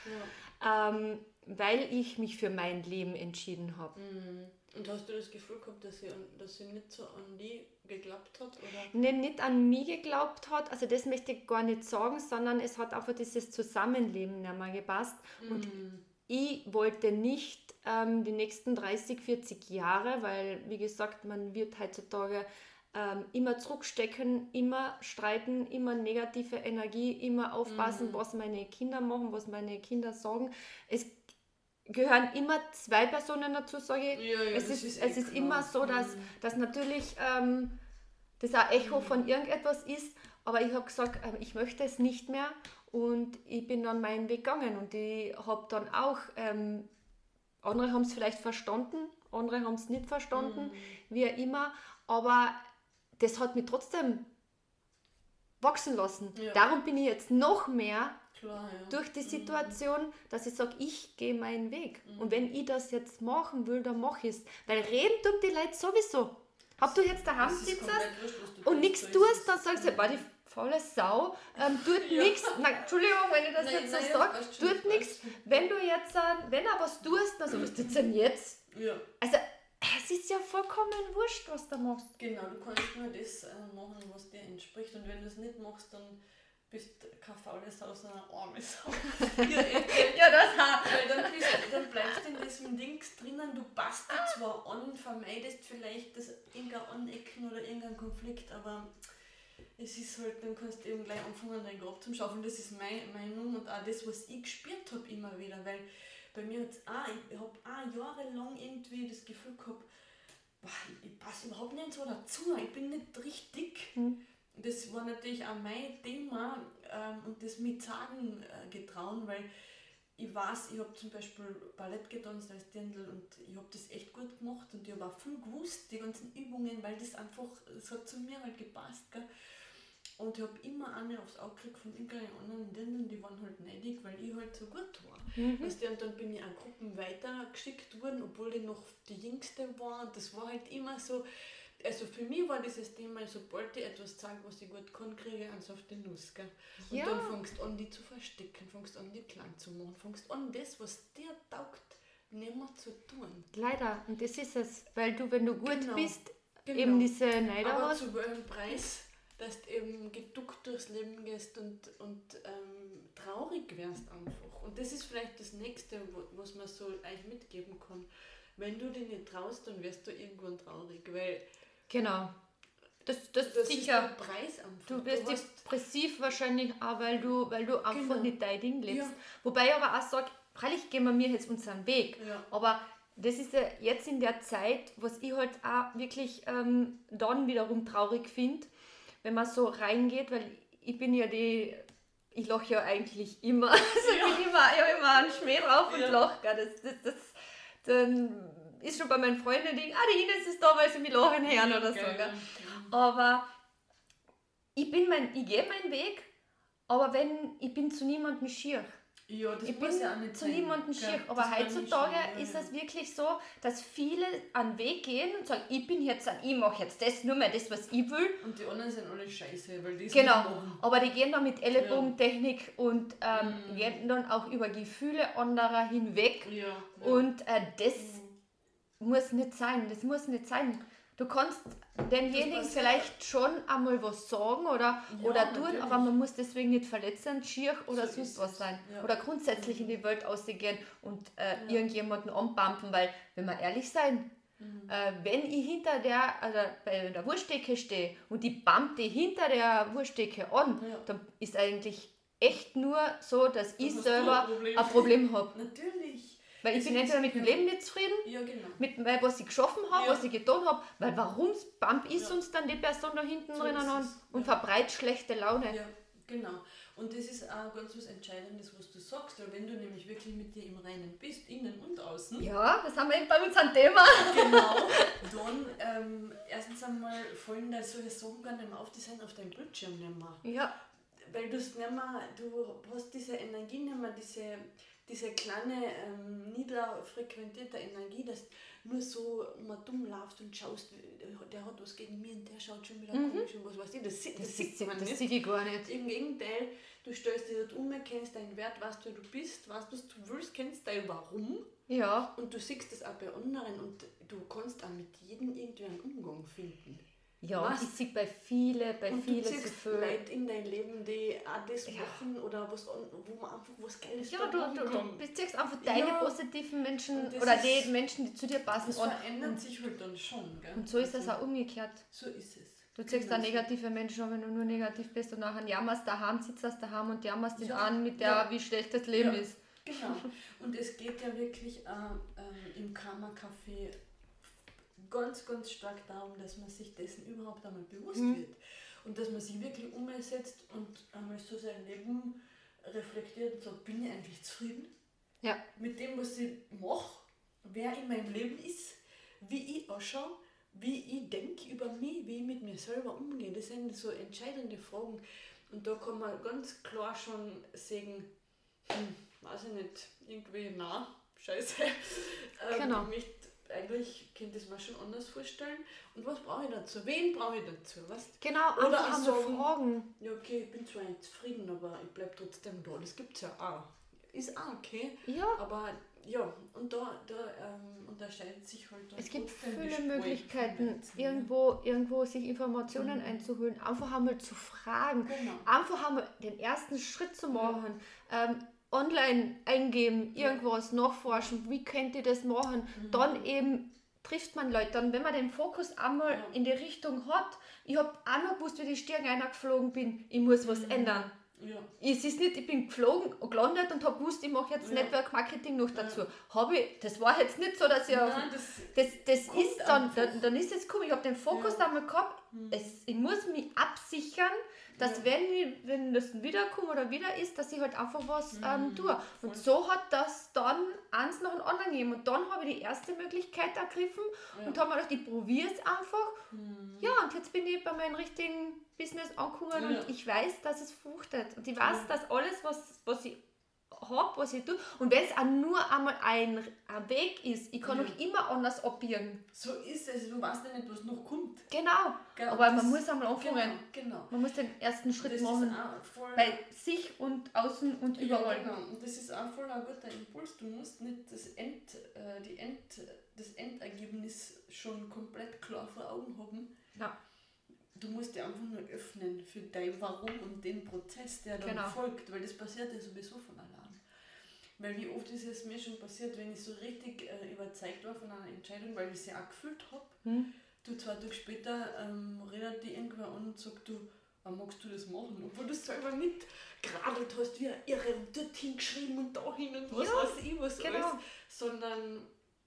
Speaker 2: weil ich mich für mein Leben entschieden habe.
Speaker 1: Und hast du das Gefühl gehabt, dass sie nicht so an die geglaubt hat? Oder?
Speaker 2: Nee, nicht an mich geglaubt hat, also das möchte ich gar nicht sagen, sondern es hat einfach dieses Zusammenleben nicht mehr gepasst. Und ich wollte nicht die nächsten 30, 40 Jahre, weil, wie gesagt, man wird heutzutage immer zurückstecken, immer streiten, immer negative Energie, immer aufpassen, was meine Kinder machen, was meine Kinder sagen. Es gehören immer zwei Personen dazu, sage ich.
Speaker 1: Ja,
Speaker 2: es ist immer so, dass natürlich das ein Echo von irgendetwas ist, aber ich habe gesagt, ich möchte es nicht mehr und ich bin dann meinen Weg gegangen und ich habe dann auch, andere haben es vielleicht verstanden, andere haben es nicht verstanden, wie immer, aber das hat mich trotzdem wachsen lassen. Ja. Darum bin ich jetzt noch mehr durch die Situation, dass ich sage, ich gehe meinen Weg. Und wenn ich das jetzt machen will, dann mache ich es. Weil reden tun die Leute sowieso. Ob du jetzt daheim sitzt und nichts tust, dann sagst du, die faule Sau, tut nichts. Entschuldigung, wenn ich das jetzt so sage, tut nichts. Wenn du jetzt, wenn er was tust, dann so, was tut denn jetzt?
Speaker 1: Ja.
Speaker 2: Also, es ist ja vollkommen wurscht, was du machst.
Speaker 1: Genau, du kannst nur das machen, was dir entspricht. Und wenn du es nicht machst, dann bist du keine faule Sau, sondern eine arme Sau.
Speaker 2: Ja, das hat.
Speaker 1: Weil dann bleibst du in diesem Dings drinnen, du passt dich zwar an, vermeidest vielleicht irgendein Anecken oder irgendeinen Konflikt, aber es ist halt, dann kannst du eben gleich anfangen, dein Grab zu schaufeln. Das ist meine Meinung und auch das, was ich gespürt habe immer wieder, weil bei mir hat es ich habe auch jahrelang irgendwie das Gefühl gehabt, ich passe überhaupt nicht so dazu, ich bin nicht richtig. Das war natürlich auch mein Thema und das mit sagen getrauen, weil ich weiß, ich habe zum Beispiel Ballett getanzt als Dirndl und ich habe das echt gut gemacht und ich habe auch viel gewusst, die ganzen Übungen, weil das hat zu mir halt gepasst. Gell? Und ich habe immer eine aufs Auge gekriegt von irgendeinen anderen Dirndln, die waren halt neidig, weil ich halt so gut war. Weißt du, und dann bin ich an Gruppen weitergeschickt worden, obwohl ich noch die Jüngste war. Und das war halt immer so, also für mich war dieses Thema, sobald ich etwas sage, was ich gut kann, kriege ich eins auf die Nuss. Gell? Und dann fängst du an, die zu verstecken, fängst an, die klein zu machen, fängst an, das, was dir taugt, nicht mehr zu tun.
Speaker 2: Leider, und das ist es, weil du, wenn du gut bist, eben diese Neider
Speaker 1: aber
Speaker 2: hast.
Speaker 1: zu welchem Preis? Dass du eben geduckt durchs Leben gehst und traurig wirst einfach. Und das ist vielleicht das Nächste, was man so euch mitgeben kann. Wenn du dich nicht traust, dann wirst du irgendwann traurig, weil
Speaker 2: genau. Das
Speaker 1: sicher.
Speaker 2: Ist
Speaker 1: der Preis einfach.
Speaker 2: Du wirst depressiv wahrscheinlich auch, weil du einfach nicht dein Ding lebst. Ja. Wobei ich aber auch sage, freilich gehen wir jetzt unseren Weg. Ja. Aber das ist ja jetzt in der Zeit, was ich halt auch wirklich dann wiederum traurig finde, wenn man so reingeht, weil ich bin ja ich lache ja eigentlich immer. Also ich habe immer einen Schmäh drauf und lache. Das dann ist schon bei meinen Freunden, die Ines ist da, weil sie mich lachen hören oder so. Gell? Aber ich gehe meinen Weg, aber ich bin zu niemandem schier.
Speaker 1: Ja, das
Speaker 2: ich
Speaker 1: muss
Speaker 2: bin
Speaker 1: ja auch nicht
Speaker 2: zu
Speaker 1: sein.
Speaker 2: niemandem schier. Aber heutzutage ist es wirklich so, dass viele einen Weg gehen und sagen, ich mache jetzt das, nur mehr das, was ich will.
Speaker 1: Und die anderen sind alle scheiße, weil die es
Speaker 2: genau, aber die gehen dann mit Ellenbogentechnik und gehen dann auch über Gefühle anderer hinweg. Ja. Und das muss nicht sein, Du kannst demjenigen vielleicht schon einmal was sagen oder tun, aber man muss deswegen nicht verletzend, schier oder so sonst was sein. Ja. Oder grundsätzlich in die Welt ausgehen und irgendjemanden anpumpen, weil, wenn wir ehrlich sein, wenn ich bei der Wursttheke stehe und die pumpt die hinter der Wursttheke an, dann ist eigentlich echt nur so, dass ich selber ein Problem habe.
Speaker 1: Natürlich.
Speaker 2: Weil ich bin entweder mit dem Leben nicht zufrieden, mit was ich geschaffen habe, was ich getan habe, weil warum pump ich sonst dann die Person da hinten drinnen an und verbreitet schlechte Laune?
Speaker 1: Ja, Genau. Und das ist auch ganz was Entscheidendes, was du sagst, weil wenn du nämlich wirklich mit dir im Reinen bist, innen und außen.
Speaker 2: Ja, das haben wir eben bei uns ein Thema.
Speaker 1: Genau. Dann erstens einmal fallen da solche Sachen gar nicht mehr auf, die sind auf deinem Bildschirm nicht mehr.
Speaker 2: Ja.
Speaker 1: Weil du hast diese Energie nicht mehr, diese kleine, niedrig frequentierte Energie, dass nur so mal dumm läuft und schaust, der hat was gegen mich und der schaut schon wieder komisch und was weiß ich. Das sieht man nicht.
Speaker 2: Das sehe ich gar nicht.
Speaker 1: Im Gegenteil, du stellst dich dort um, kennst deinen Wert, weißt wer du bist, weißt was du willst, kennst dein Warum.
Speaker 2: Ja.
Speaker 1: Und du siehst das auch bei anderen und du kannst auch mit jedem irgendwie einen Umgang finden.
Speaker 2: Ja, und ich sehe bei vielen
Speaker 1: du
Speaker 2: so
Speaker 1: siehst
Speaker 2: viel.
Speaker 1: Leute in dein Leben, die auch das machen oder was, wo man einfach was Geiles
Speaker 2: Ja, du siehst einfach deine positiven Menschen
Speaker 1: und
Speaker 2: oder die Menschen, die zu dir passen.
Speaker 1: Das verändert sich halt dann schon. Gell?
Speaker 2: Und so ist es auch umgekehrt.
Speaker 1: So ist es.
Speaker 2: Du ziehst auch negative Menschen, wenn du nur negativ bist und nachher jammerst daheim, sitzt daheim und jammerst ihn an mit der, wie schlecht das Leben ist.
Speaker 1: Genau. Und es geht ja wirklich im Karma-Café ganz, ganz stark darum, dass man sich dessen überhaupt einmal bewusst wird. Und dass man sich wirklich umsetzt und einmal so sein Leben reflektiert und sagt, bin ich eigentlich zufrieden mit dem, was ich mache, wer in meinem Leben ist, wie ich ausschaue, wie ich denke über mich, wie ich mit mir selber umgehe. Das sind so entscheidende Fragen. Und da kann man ganz klar schon sagen, weiß ich nicht, irgendwie, scheiße.
Speaker 2: Genau.
Speaker 1: Eigentlich könnte ich es mir schon anders vorstellen. Und was brauche ich dazu? Wen brauche ich dazu? Weißt?
Speaker 2: Genau,
Speaker 1: oder
Speaker 2: haben wir Fragen.
Speaker 1: Ja, okay, ich bin zwar nicht zufrieden, aber ich bleibe trotzdem da. Das gibt es ja auch. Ist auch okay.
Speaker 2: Ja.
Speaker 1: Aber ja, und da unterscheidet sich halt.
Speaker 2: Es gibt viele Möglichkeiten, irgendwo sich Informationen einzuholen, einfach einmal zu fragen, einfach einmal den ersten Schritt zu machen. Online eingeben, irgendwas nachforschen, wie könnt ihr das machen, dann eben trifft man Leute. Dann, wenn man den Fokus einmal in die Richtung hat, ich habe auch noch gewusst, wie die Stirn reingeflogen bin, ich muss was ändern.
Speaker 1: Ja.
Speaker 2: Es ist nicht, ich bin geflogen, gelandet und habe gewusst, ich mache jetzt Network Marketing noch dazu. Das war jetzt nicht so, dass ich das ist dann ist es cool, ich habe den Fokus einmal gehabt, ich muss mich absichern, dass wenn das wiederkommt oder wieder ist, dass ich halt einfach was tue. Und so hat das dann eins nach dem anderen gegeben. Und dann habe ich die erste Möglichkeit ergriffen und habe mir gedacht, ich probiere es einfach. Ja, und jetzt bin ich bei meinem richtigen Business angekommen und ich weiß, dass es fruchtet. Und ich weiß, dass alles, was ich habe, was ich tue, und wenn es auch nur einmal ein Weg ist, ich kann noch immer anders abbiegen.
Speaker 1: So ist es, du weißt ja nicht, was noch kommt.
Speaker 2: Genau, aber man muss einmal anfangen.
Speaker 1: Genau.
Speaker 2: Man muss den ersten Schritt
Speaker 1: das
Speaker 2: machen, bei sich und außen und überall.
Speaker 1: Ja, genau. Und das ist auch voll ein guter Impuls. Du musst nicht das Endergebnis schon komplett klar vor Augen haben.
Speaker 2: Ja.
Speaker 1: Du musst dich einfach nur öffnen für dein Warum und den Prozess, der dann folgt, weil das passiert ja sowieso von allein. Weil wie oft ist es mir schon passiert, wenn ich so richtig überzeugt war von einer Entscheidung, weil ich sie auch gefühlt habe, du 2 Tage später redet die irgendwer an und sagt, du, magst du das machen? Obwohl du es selber nicht geradelt hast, wie ein Irre und dorthin geschrieben und dahin und was weiß ich, was alles, sondern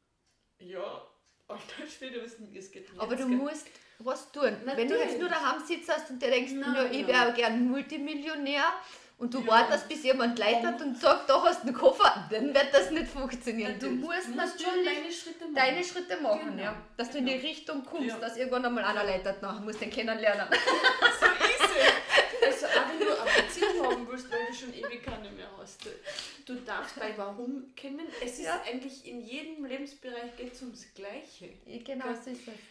Speaker 1: alter Schwede, es geht nicht.
Speaker 2: Aber du musst was tun. Natürlich. Wenn du jetzt nur daheim sitzt und dir denkst, ich wäre gern Multimillionär und du wartest, bis jemand leitet und sagt, da hast du einen Koffer, dann wird das nicht funktionieren. Du musst natürlich deine Schritte machen, dass du in die Richtung kommst, dass irgendwann einmal einer leitet, musst den kennenlernen.
Speaker 1: So ist es. Also auch wenn du eine Beziehung haben willst, weil du schon ewig keine mehr hast. Du darfst dein Warum kennen. Es ist eigentlich in jedem Lebensbereich geht es ums Gleiche.
Speaker 2: Genau, so ist es.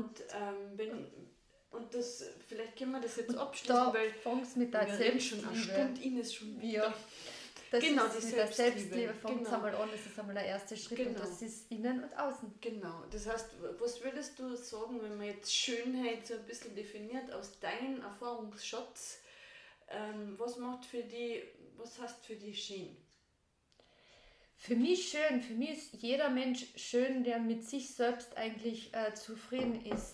Speaker 1: Und das, vielleicht können wir das jetzt abschließen, weil
Speaker 2: fängst mit der Selbstliebe.
Speaker 1: Stunde Ines schon wieder.
Speaker 2: Ja. Das
Speaker 1: genau,
Speaker 2: ist mit der Selbstliebe fängt es einmal an, das ist einmal der erste Schritt und das ist innen und außen.
Speaker 1: Genau, das heißt, was würdest du sagen, wenn man jetzt Schönheit so ein bisschen definiert aus deinem Erfahrungsschatz, was heißt für die schön?
Speaker 2: Für mich ist jeder Mensch schön, der mit sich selbst eigentlich zufrieden ist,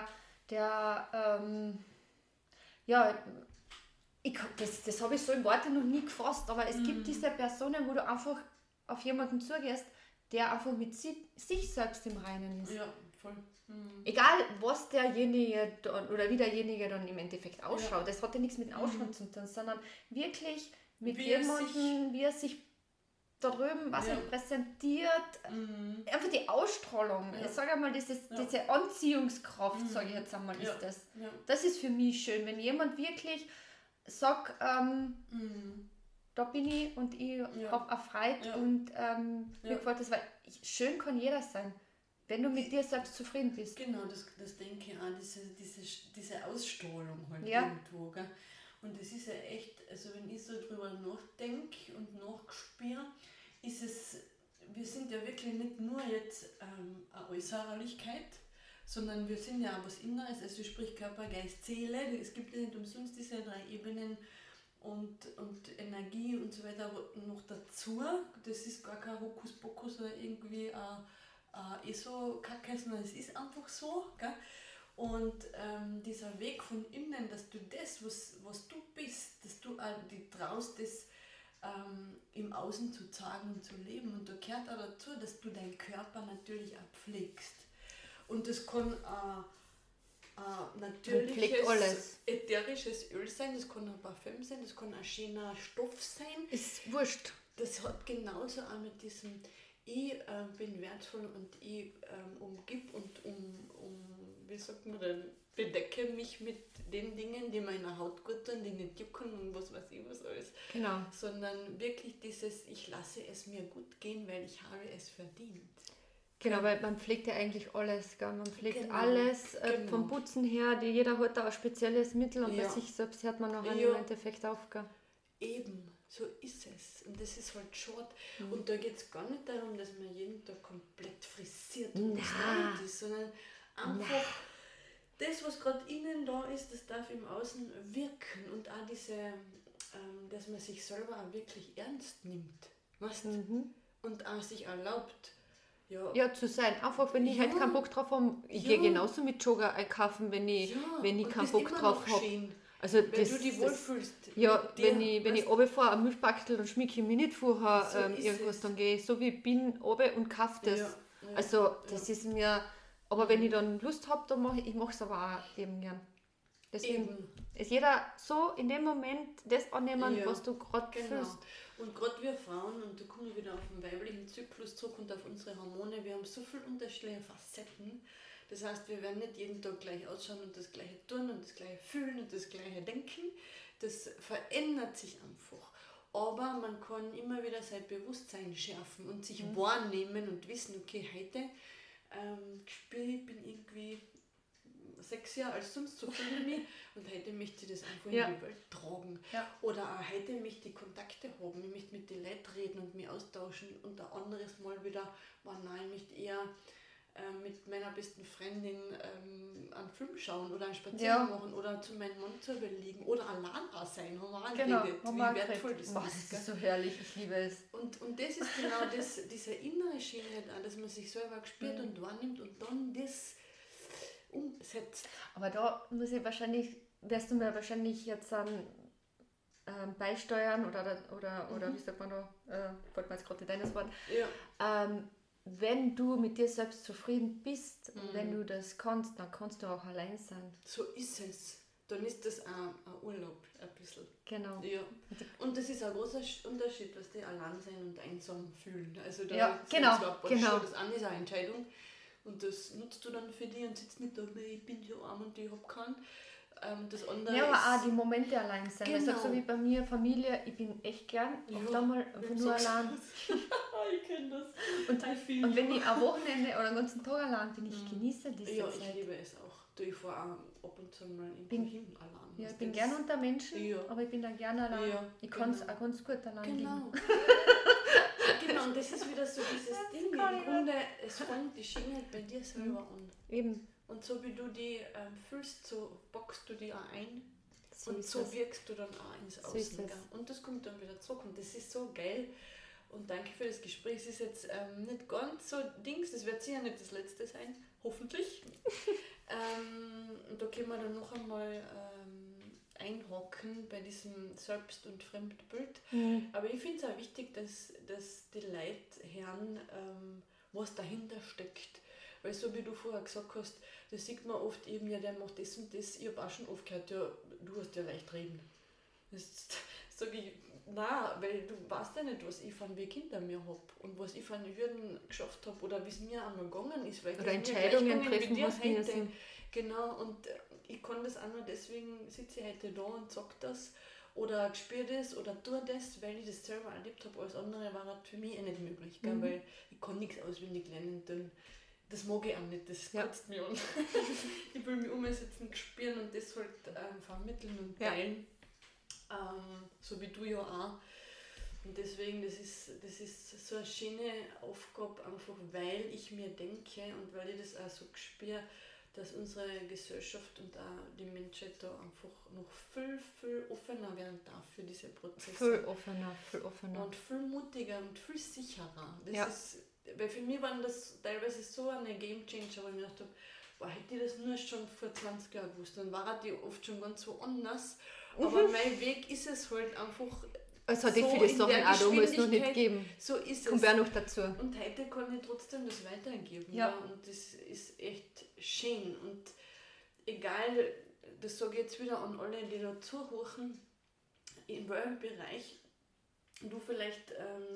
Speaker 2: das habe ich so in Worte noch nie gefasst, aber es gibt diese Personen, wo du einfach auf jemanden zugehst, der einfach mit sich selbst im Reinen ist.
Speaker 1: Ja, voll.
Speaker 2: Egal, was derjenige dann, oder wie derjenige dann im Endeffekt ausschaut, das hat ja nichts mit dem Ausschauen zu tun, sondern wirklich mit jemandem, wie er sich da drüben präsentiert, einfach die Ausstrahlung. Ich sage einmal, diese Anziehungskraft, sage ich jetzt einmal, ist das. Ja. Das ist für mich schön, wenn jemand wirklich sagt, da bin ich und ich habe eine Freude und mir gefällt das, weil schön kann jeder sein, wenn du mit dir selbst zufrieden bist.
Speaker 1: Genau, das denke ich auch, diese Ausstrahlung halt irgendwo. Gell? Und das ist ja echt, also wenn ich so drüber nachdenke und nachspüre, ist es, wir sind ja wirklich nicht nur jetzt eine Äußerlichkeit, sondern wir sind ja auch was Inneres, also sprich Körper, Geist, Seele. Es gibt ja nicht umsonst diese 3 Ebenen und Energie und so weiter noch dazu. Das ist gar kein Hokuspokus oder irgendwie ESO-Kacke, sondern es ist einfach so. Gell? Und dieser Weg von innen, dass du das, was du bist, dass du auch die traust, das im Außen zu zeigen und zu leben. Und da gehört auch dazu, dass du deinen Körper natürlich auch pflegst. Und das kann natürliches, ätherisches Öl sein, das kann ein Parfüm sein, das kann ein schöner Stoff sein.
Speaker 2: Ist wurscht.
Speaker 1: Das hat genauso auch mit diesem, ich bin wertvoll und ich umgib und wie sagt man denn, bedecke mich mit den Dingen, die meiner Haut gut tun, die nicht jucken und was weiß ich was alles.
Speaker 2: Genau.
Speaker 1: Sondern wirklich dieses, ich lasse es mir gut gehen, weil ich habe es verdient.
Speaker 2: Genau, weil man pflegt ja eigentlich alles, gell? Man pflegt alles, vom Putzen her, jeder hat da ein spezielles Mittel und bei sich selbst hört man noch im Endeffekt auf. Gell?
Speaker 1: Eben, so ist es. Und das ist halt schade. Und da geht es gar nicht darum, dass man jeden Tag komplett frisiert und gestylt ist, sondern einfach das, was gerade innen da ist, das darf im Außen wirken und auch diese, dass man sich selber auch wirklich ernst nimmt, weißt? Und auch sich erlaubt,
Speaker 2: zu sein. Einfach, wenn ich halt keinen Bock drauf habe, ich gehe genauso mit Jogger einkaufen, wenn ich keinen Bock drauf habe. Also
Speaker 1: wenn du dich wohlfühlst.
Speaker 2: Ja, wenn ich runterfahre, ein Milchbackel, dann schmecke ich mich nicht vorher irgendwas, dann gehe ich so wie ich bin runter und kaufe das. Ja. Also das ist mir, aber wenn ich dann Lust habe, dann mache ich es aber auch eben gern. Deswegen ist jeder so in dem Moment das annehmen, was du gerade fühlst.
Speaker 1: Und gerade wir Frauen, und da kommen wir wieder auf den weiblichen Zyklus zurück und auf unsere Hormone, wir haben so viele unterschiedliche Facetten. Das heißt, wir werden nicht jeden Tag gleich ausschauen und das Gleiche tun und das Gleiche fühlen und das Gleiche denken. Das verändert sich einfach. Aber man kann immer wieder sein Bewusstsein schärfen und sich wahrnehmen und wissen, okay, heute spüre ich, bin irgendwie sexier als sonst, so fühle ich mich und heute möchte ich das einfach in die Welt tragen. Ja. Oder auch heute möchte ich Kontakte haben, ich möchte mit den Leuten reden und mich austauschen und ein anderes Mal wieder, nein, ich möchte eher mit meiner besten Freundin einen Film schauen oder einen Spaziergang machen oder zu meinem Mann zu überlegen oder allein auch sein, haben wir auch geredet, wie wertvoll das ist.
Speaker 2: Das ist so herrlich, ich liebe es.
Speaker 1: Und das ist genau diese innere Schönheit, dass man sich selber spürt und wahrnimmt und dann das umsetzt.
Speaker 2: Aber da wirst du mir wahrscheinlich jetzt beisteuern oder wie sagt man da, fällt mir jetzt gerade deines Wort, wenn du mit dir selbst zufrieden bist und wenn du das kannst, dann kannst du auch allein sein.
Speaker 1: So ist es. Dann ist das auch ein Urlaub, ein bisschen.
Speaker 2: Genau.
Speaker 1: Ja. Und das ist ein großer Unterschied, was die allein sein und einsam fühlen. Also
Speaker 2: da genau.
Speaker 1: Das eine ist eine Entscheidung und das nutzt du dann für dich und sitzt nicht da, ich bin so arm und ich habe keinen. Das andere
Speaker 2: aber auch die Momente allein sein. Genau. Ich sag so wie bei mir, Familie, ich bin echt gern oft einmal nur allein.
Speaker 1: Ich kenne das.
Speaker 2: Und wenn ich ein Wochenende oder einen ganzen Tag allein bin, ich genieße diese Zeit.
Speaker 1: Ja, ich liebe es auch. Ich fahre auch ab und zu mal hin allein.
Speaker 2: Ja, ich bin gern unter Menschen, aber ich bin dann gerne allein. Ja, ich kann es auch ganz gut allein
Speaker 1: leben. Genau, und das ist wieder so dieses Ding. Im Grunde, es fängt die Schönheit bei dir selber an.
Speaker 2: Eben.
Speaker 1: Und so wie du die fühlst, so boxst du die auch ein und so wirkst du dann auch ins Außen. Und das kommt dann wieder zurück und das ist so geil. Und danke für das Gespräch. Es ist jetzt nicht ganz so Dings, das wird sicher nicht das letzte sein, hoffentlich. Da können wir dann noch einmal einhaken bei diesem Selbst- und Fremdbild. Aber ich finde es auch wichtig, dass die Leute hören, was dahinter steckt. Weil so wie du vorher gesagt hast, da sieht man oft eben, ja, der macht das und das. Ich habe auch schon oft gehört, ja, du hast ja leicht reden. Das sage ich, nein, weil du weißt ja nicht, was ich für einen Weg hinter mir habe und was ich für eine Hürden geschafft habe oder wie es mir einmal gegangen ist. Weil
Speaker 2: oder Entscheidungen treffen musst
Speaker 1: heute. Genau, und ich kann das auch nur deswegen, sitze ich heute da und sage das oder spüre das oder tue das, weil ich das selber erlebt habe. Alles andere war halt für mich nicht möglich, gell? Weil ich kann nichts auswendig lernen, denn das mag ich auch nicht, das kotzt mich an. Ich will mich umsetzen, spüren und das halt vermitteln und teilen. So wie du ja auch. Und deswegen, das ist so eine schöne Aufgabe, einfach weil ich mir denke und weil ich das auch so spüre, dass unsere Gesellschaft und auch die Menschheit da einfach noch viel, viel offener werden darf für diese Prozesse.
Speaker 2: Viel offener.
Speaker 1: Und viel mutiger und viel sicherer. Das ist, weil für mich waren das teilweise so eine Game Changer, wo ich mir gedacht habe, boah, hätte ich das nur schon vor 20 Jahren gewusst, dann war die oft schon ganz woanders. Aber mein Weg ist es halt einfach.
Speaker 2: Es hat so viele Sachen auch damals noch nicht gegeben.
Speaker 1: So ist
Speaker 2: kommt
Speaker 1: es.
Speaker 2: Auch noch dazu.
Speaker 1: Und heute kann ich trotzdem das weitergeben.
Speaker 2: Ja.
Speaker 1: Und das ist echt schön. Und egal, das sage ich jetzt wieder an alle, die da zuhören, in welchem Bereich du vielleicht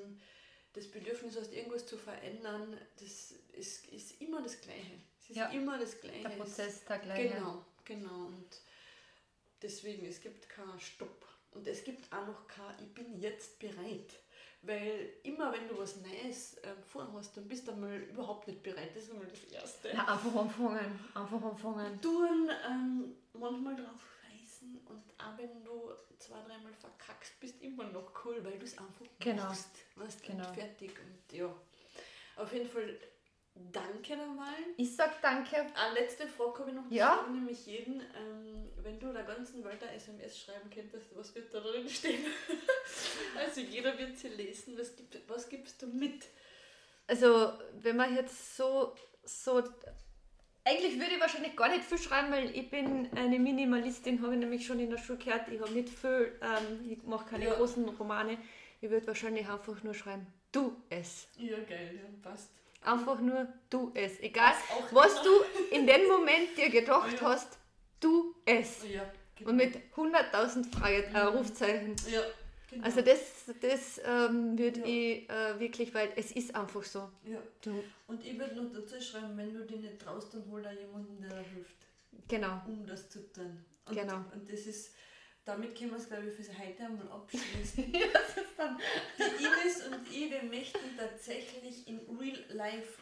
Speaker 1: das Bedürfnis hast, irgendwas zu verändern, das ist immer das Gleiche. Es ist immer das Gleiche.
Speaker 2: Der Prozess ist der gleiche.
Speaker 1: Genau. Und deswegen, es gibt keinen Stopp. Und es gibt auch noch kein ich bin jetzt bereit. Weil immer wenn du was Neues vorhast, dann bist du einmal überhaupt nicht bereit. Das ist einmal das Erste.
Speaker 2: Ja, einfach anfangen.
Speaker 1: Tun, manchmal drauf scheißen und auch wenn du 2-3 Mal verkackst, bist du immer noch cool, weil du es einfach machst. Weißt, und fertig. Und ja, auf jeden Fall danke einmal.
Speaker 2: Ich sag danke.
Speaker 1: Eine letzte Frage habe ich noch.
Speaker 2: Ja.
Speaker 1: Ich frage nämlich jeden, wenn du der ganzen Welt eine SMS schreiben könntest, was wird da drin stehen? Also jeder wird sie lesen. Was gibst du mit?
Speaker 2: Also wenn man jetzt so eigentlich würde ich wahrscheinlich gar nicht viel schreiben, weil ich bin eine Minimalistin, habe ich nämlich schon in der Schule gehört. Ich habe nicht viel, ich mache keine großen Romane. Ich würde wahrscheinlich einfach nur schreiben, tu es.
Speaker 1: Ja, geil, ja, passt.
Speaker 2: Einfach nur tu es. Egal, was du in dem Moment dir gedacht hast, tu es.
Speaker 1: Ja, genau.
Speaker 2: Und mit 100.000 Rufzeichen.
Speaker 1: Ja, genau.
Speaker 2: Also das würde ich wirklich, weil es ist einfach so.
Speaker 1: Ja. Und ich würde noch dazu schreiben, wenn du dich nicht traust, dann hol da jemanden, der dir hilft.
Speaker 2: Genau.
Speaker 1: Um das zu tun. Und,
Speaker 2: genau.
Speaker 1: Und das ist, damit können wir es, glaube ich, für heute einmal abschließen.
Speaker 2: Ja, das ist dann.
Speaker 1: Die Ines und ich, wir möchten tatsächlich in Real Life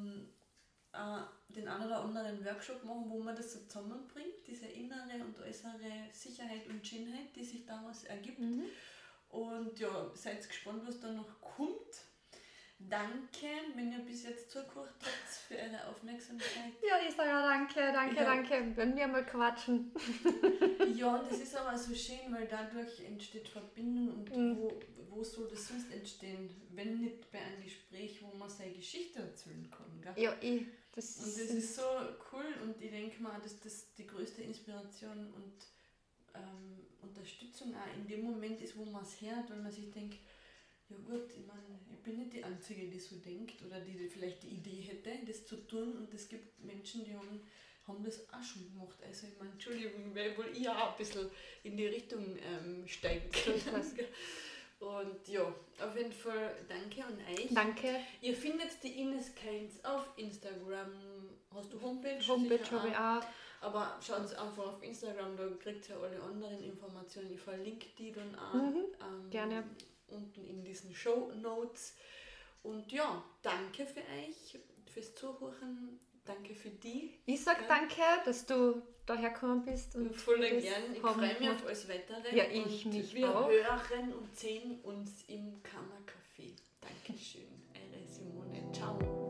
Speaker 1: den einen oder anderen Workshop machen, wo man das so zusammenbringt, diese innere und äußere Sicherheit und Schönheit, die sich daraus ergibt. Und ja, seid gespannt, was da noch kommt. Danke, wenn ihr bis jetzt zugehört habt, für eure Aufmerksamkeit.
Speaker 2: Ja, ich sage danke, wenn wir mal quatschen.
Speaker 1: Ja, und das ist aber so schön, weil dadurch entsteht Verbindung und wo soll das sonst entstehen, wenn nicht bei einem Gespräch, wo man seine Geschichte erzählen kann. Gell?
Speaker 2: Ja,
Speaker 1: das ist so cool und ich denke mal, dass das die größte Inspiration und Unterstützung auch in dem Moment ist, wo man es hört, weil man sich denkt, ja gut, ich meine, ich bin nicht die Einzige, die so denkt oder die vielleicht die Idee hätte, das zu tun und es gibt Menschen, die haben das auch schon gemacht. Also ich meine, Entschuldigung, weil wohl ich auch ein bisschen in die Richtung steigen kann. Und ja, auf jeden Fall danke an euch.
Speaker 2: Danke.
Speaker 1: Ihr findet die Ines Kainz auf Instagram. Hast du Homepage?
Speaker 2: Homepage habe ich auch.
Speaker 1: Aber schaut einfach auf Instagram, da kriegt ihr alle anderen Informationen. Ich verlinke die dann auch.
Speaker 2: Gerne.
Speaker 1: Unten in diesen Show Notes. Und ja, danke für euch, fürs Zuhören. Danke für die.
Speaker 2: Ich sag danke, dass du daher gekommen bist. Und
Speaker 1: voll gern. Ich freue mich auf alles Weitere.
Speaker 2: Ja, ich mich
Speaker 1: wir
Speaker 2: auch.
Speaker 1: Wir hören und sehen uns im Kammercafé. Dankeschön, eure Simone. Ciao.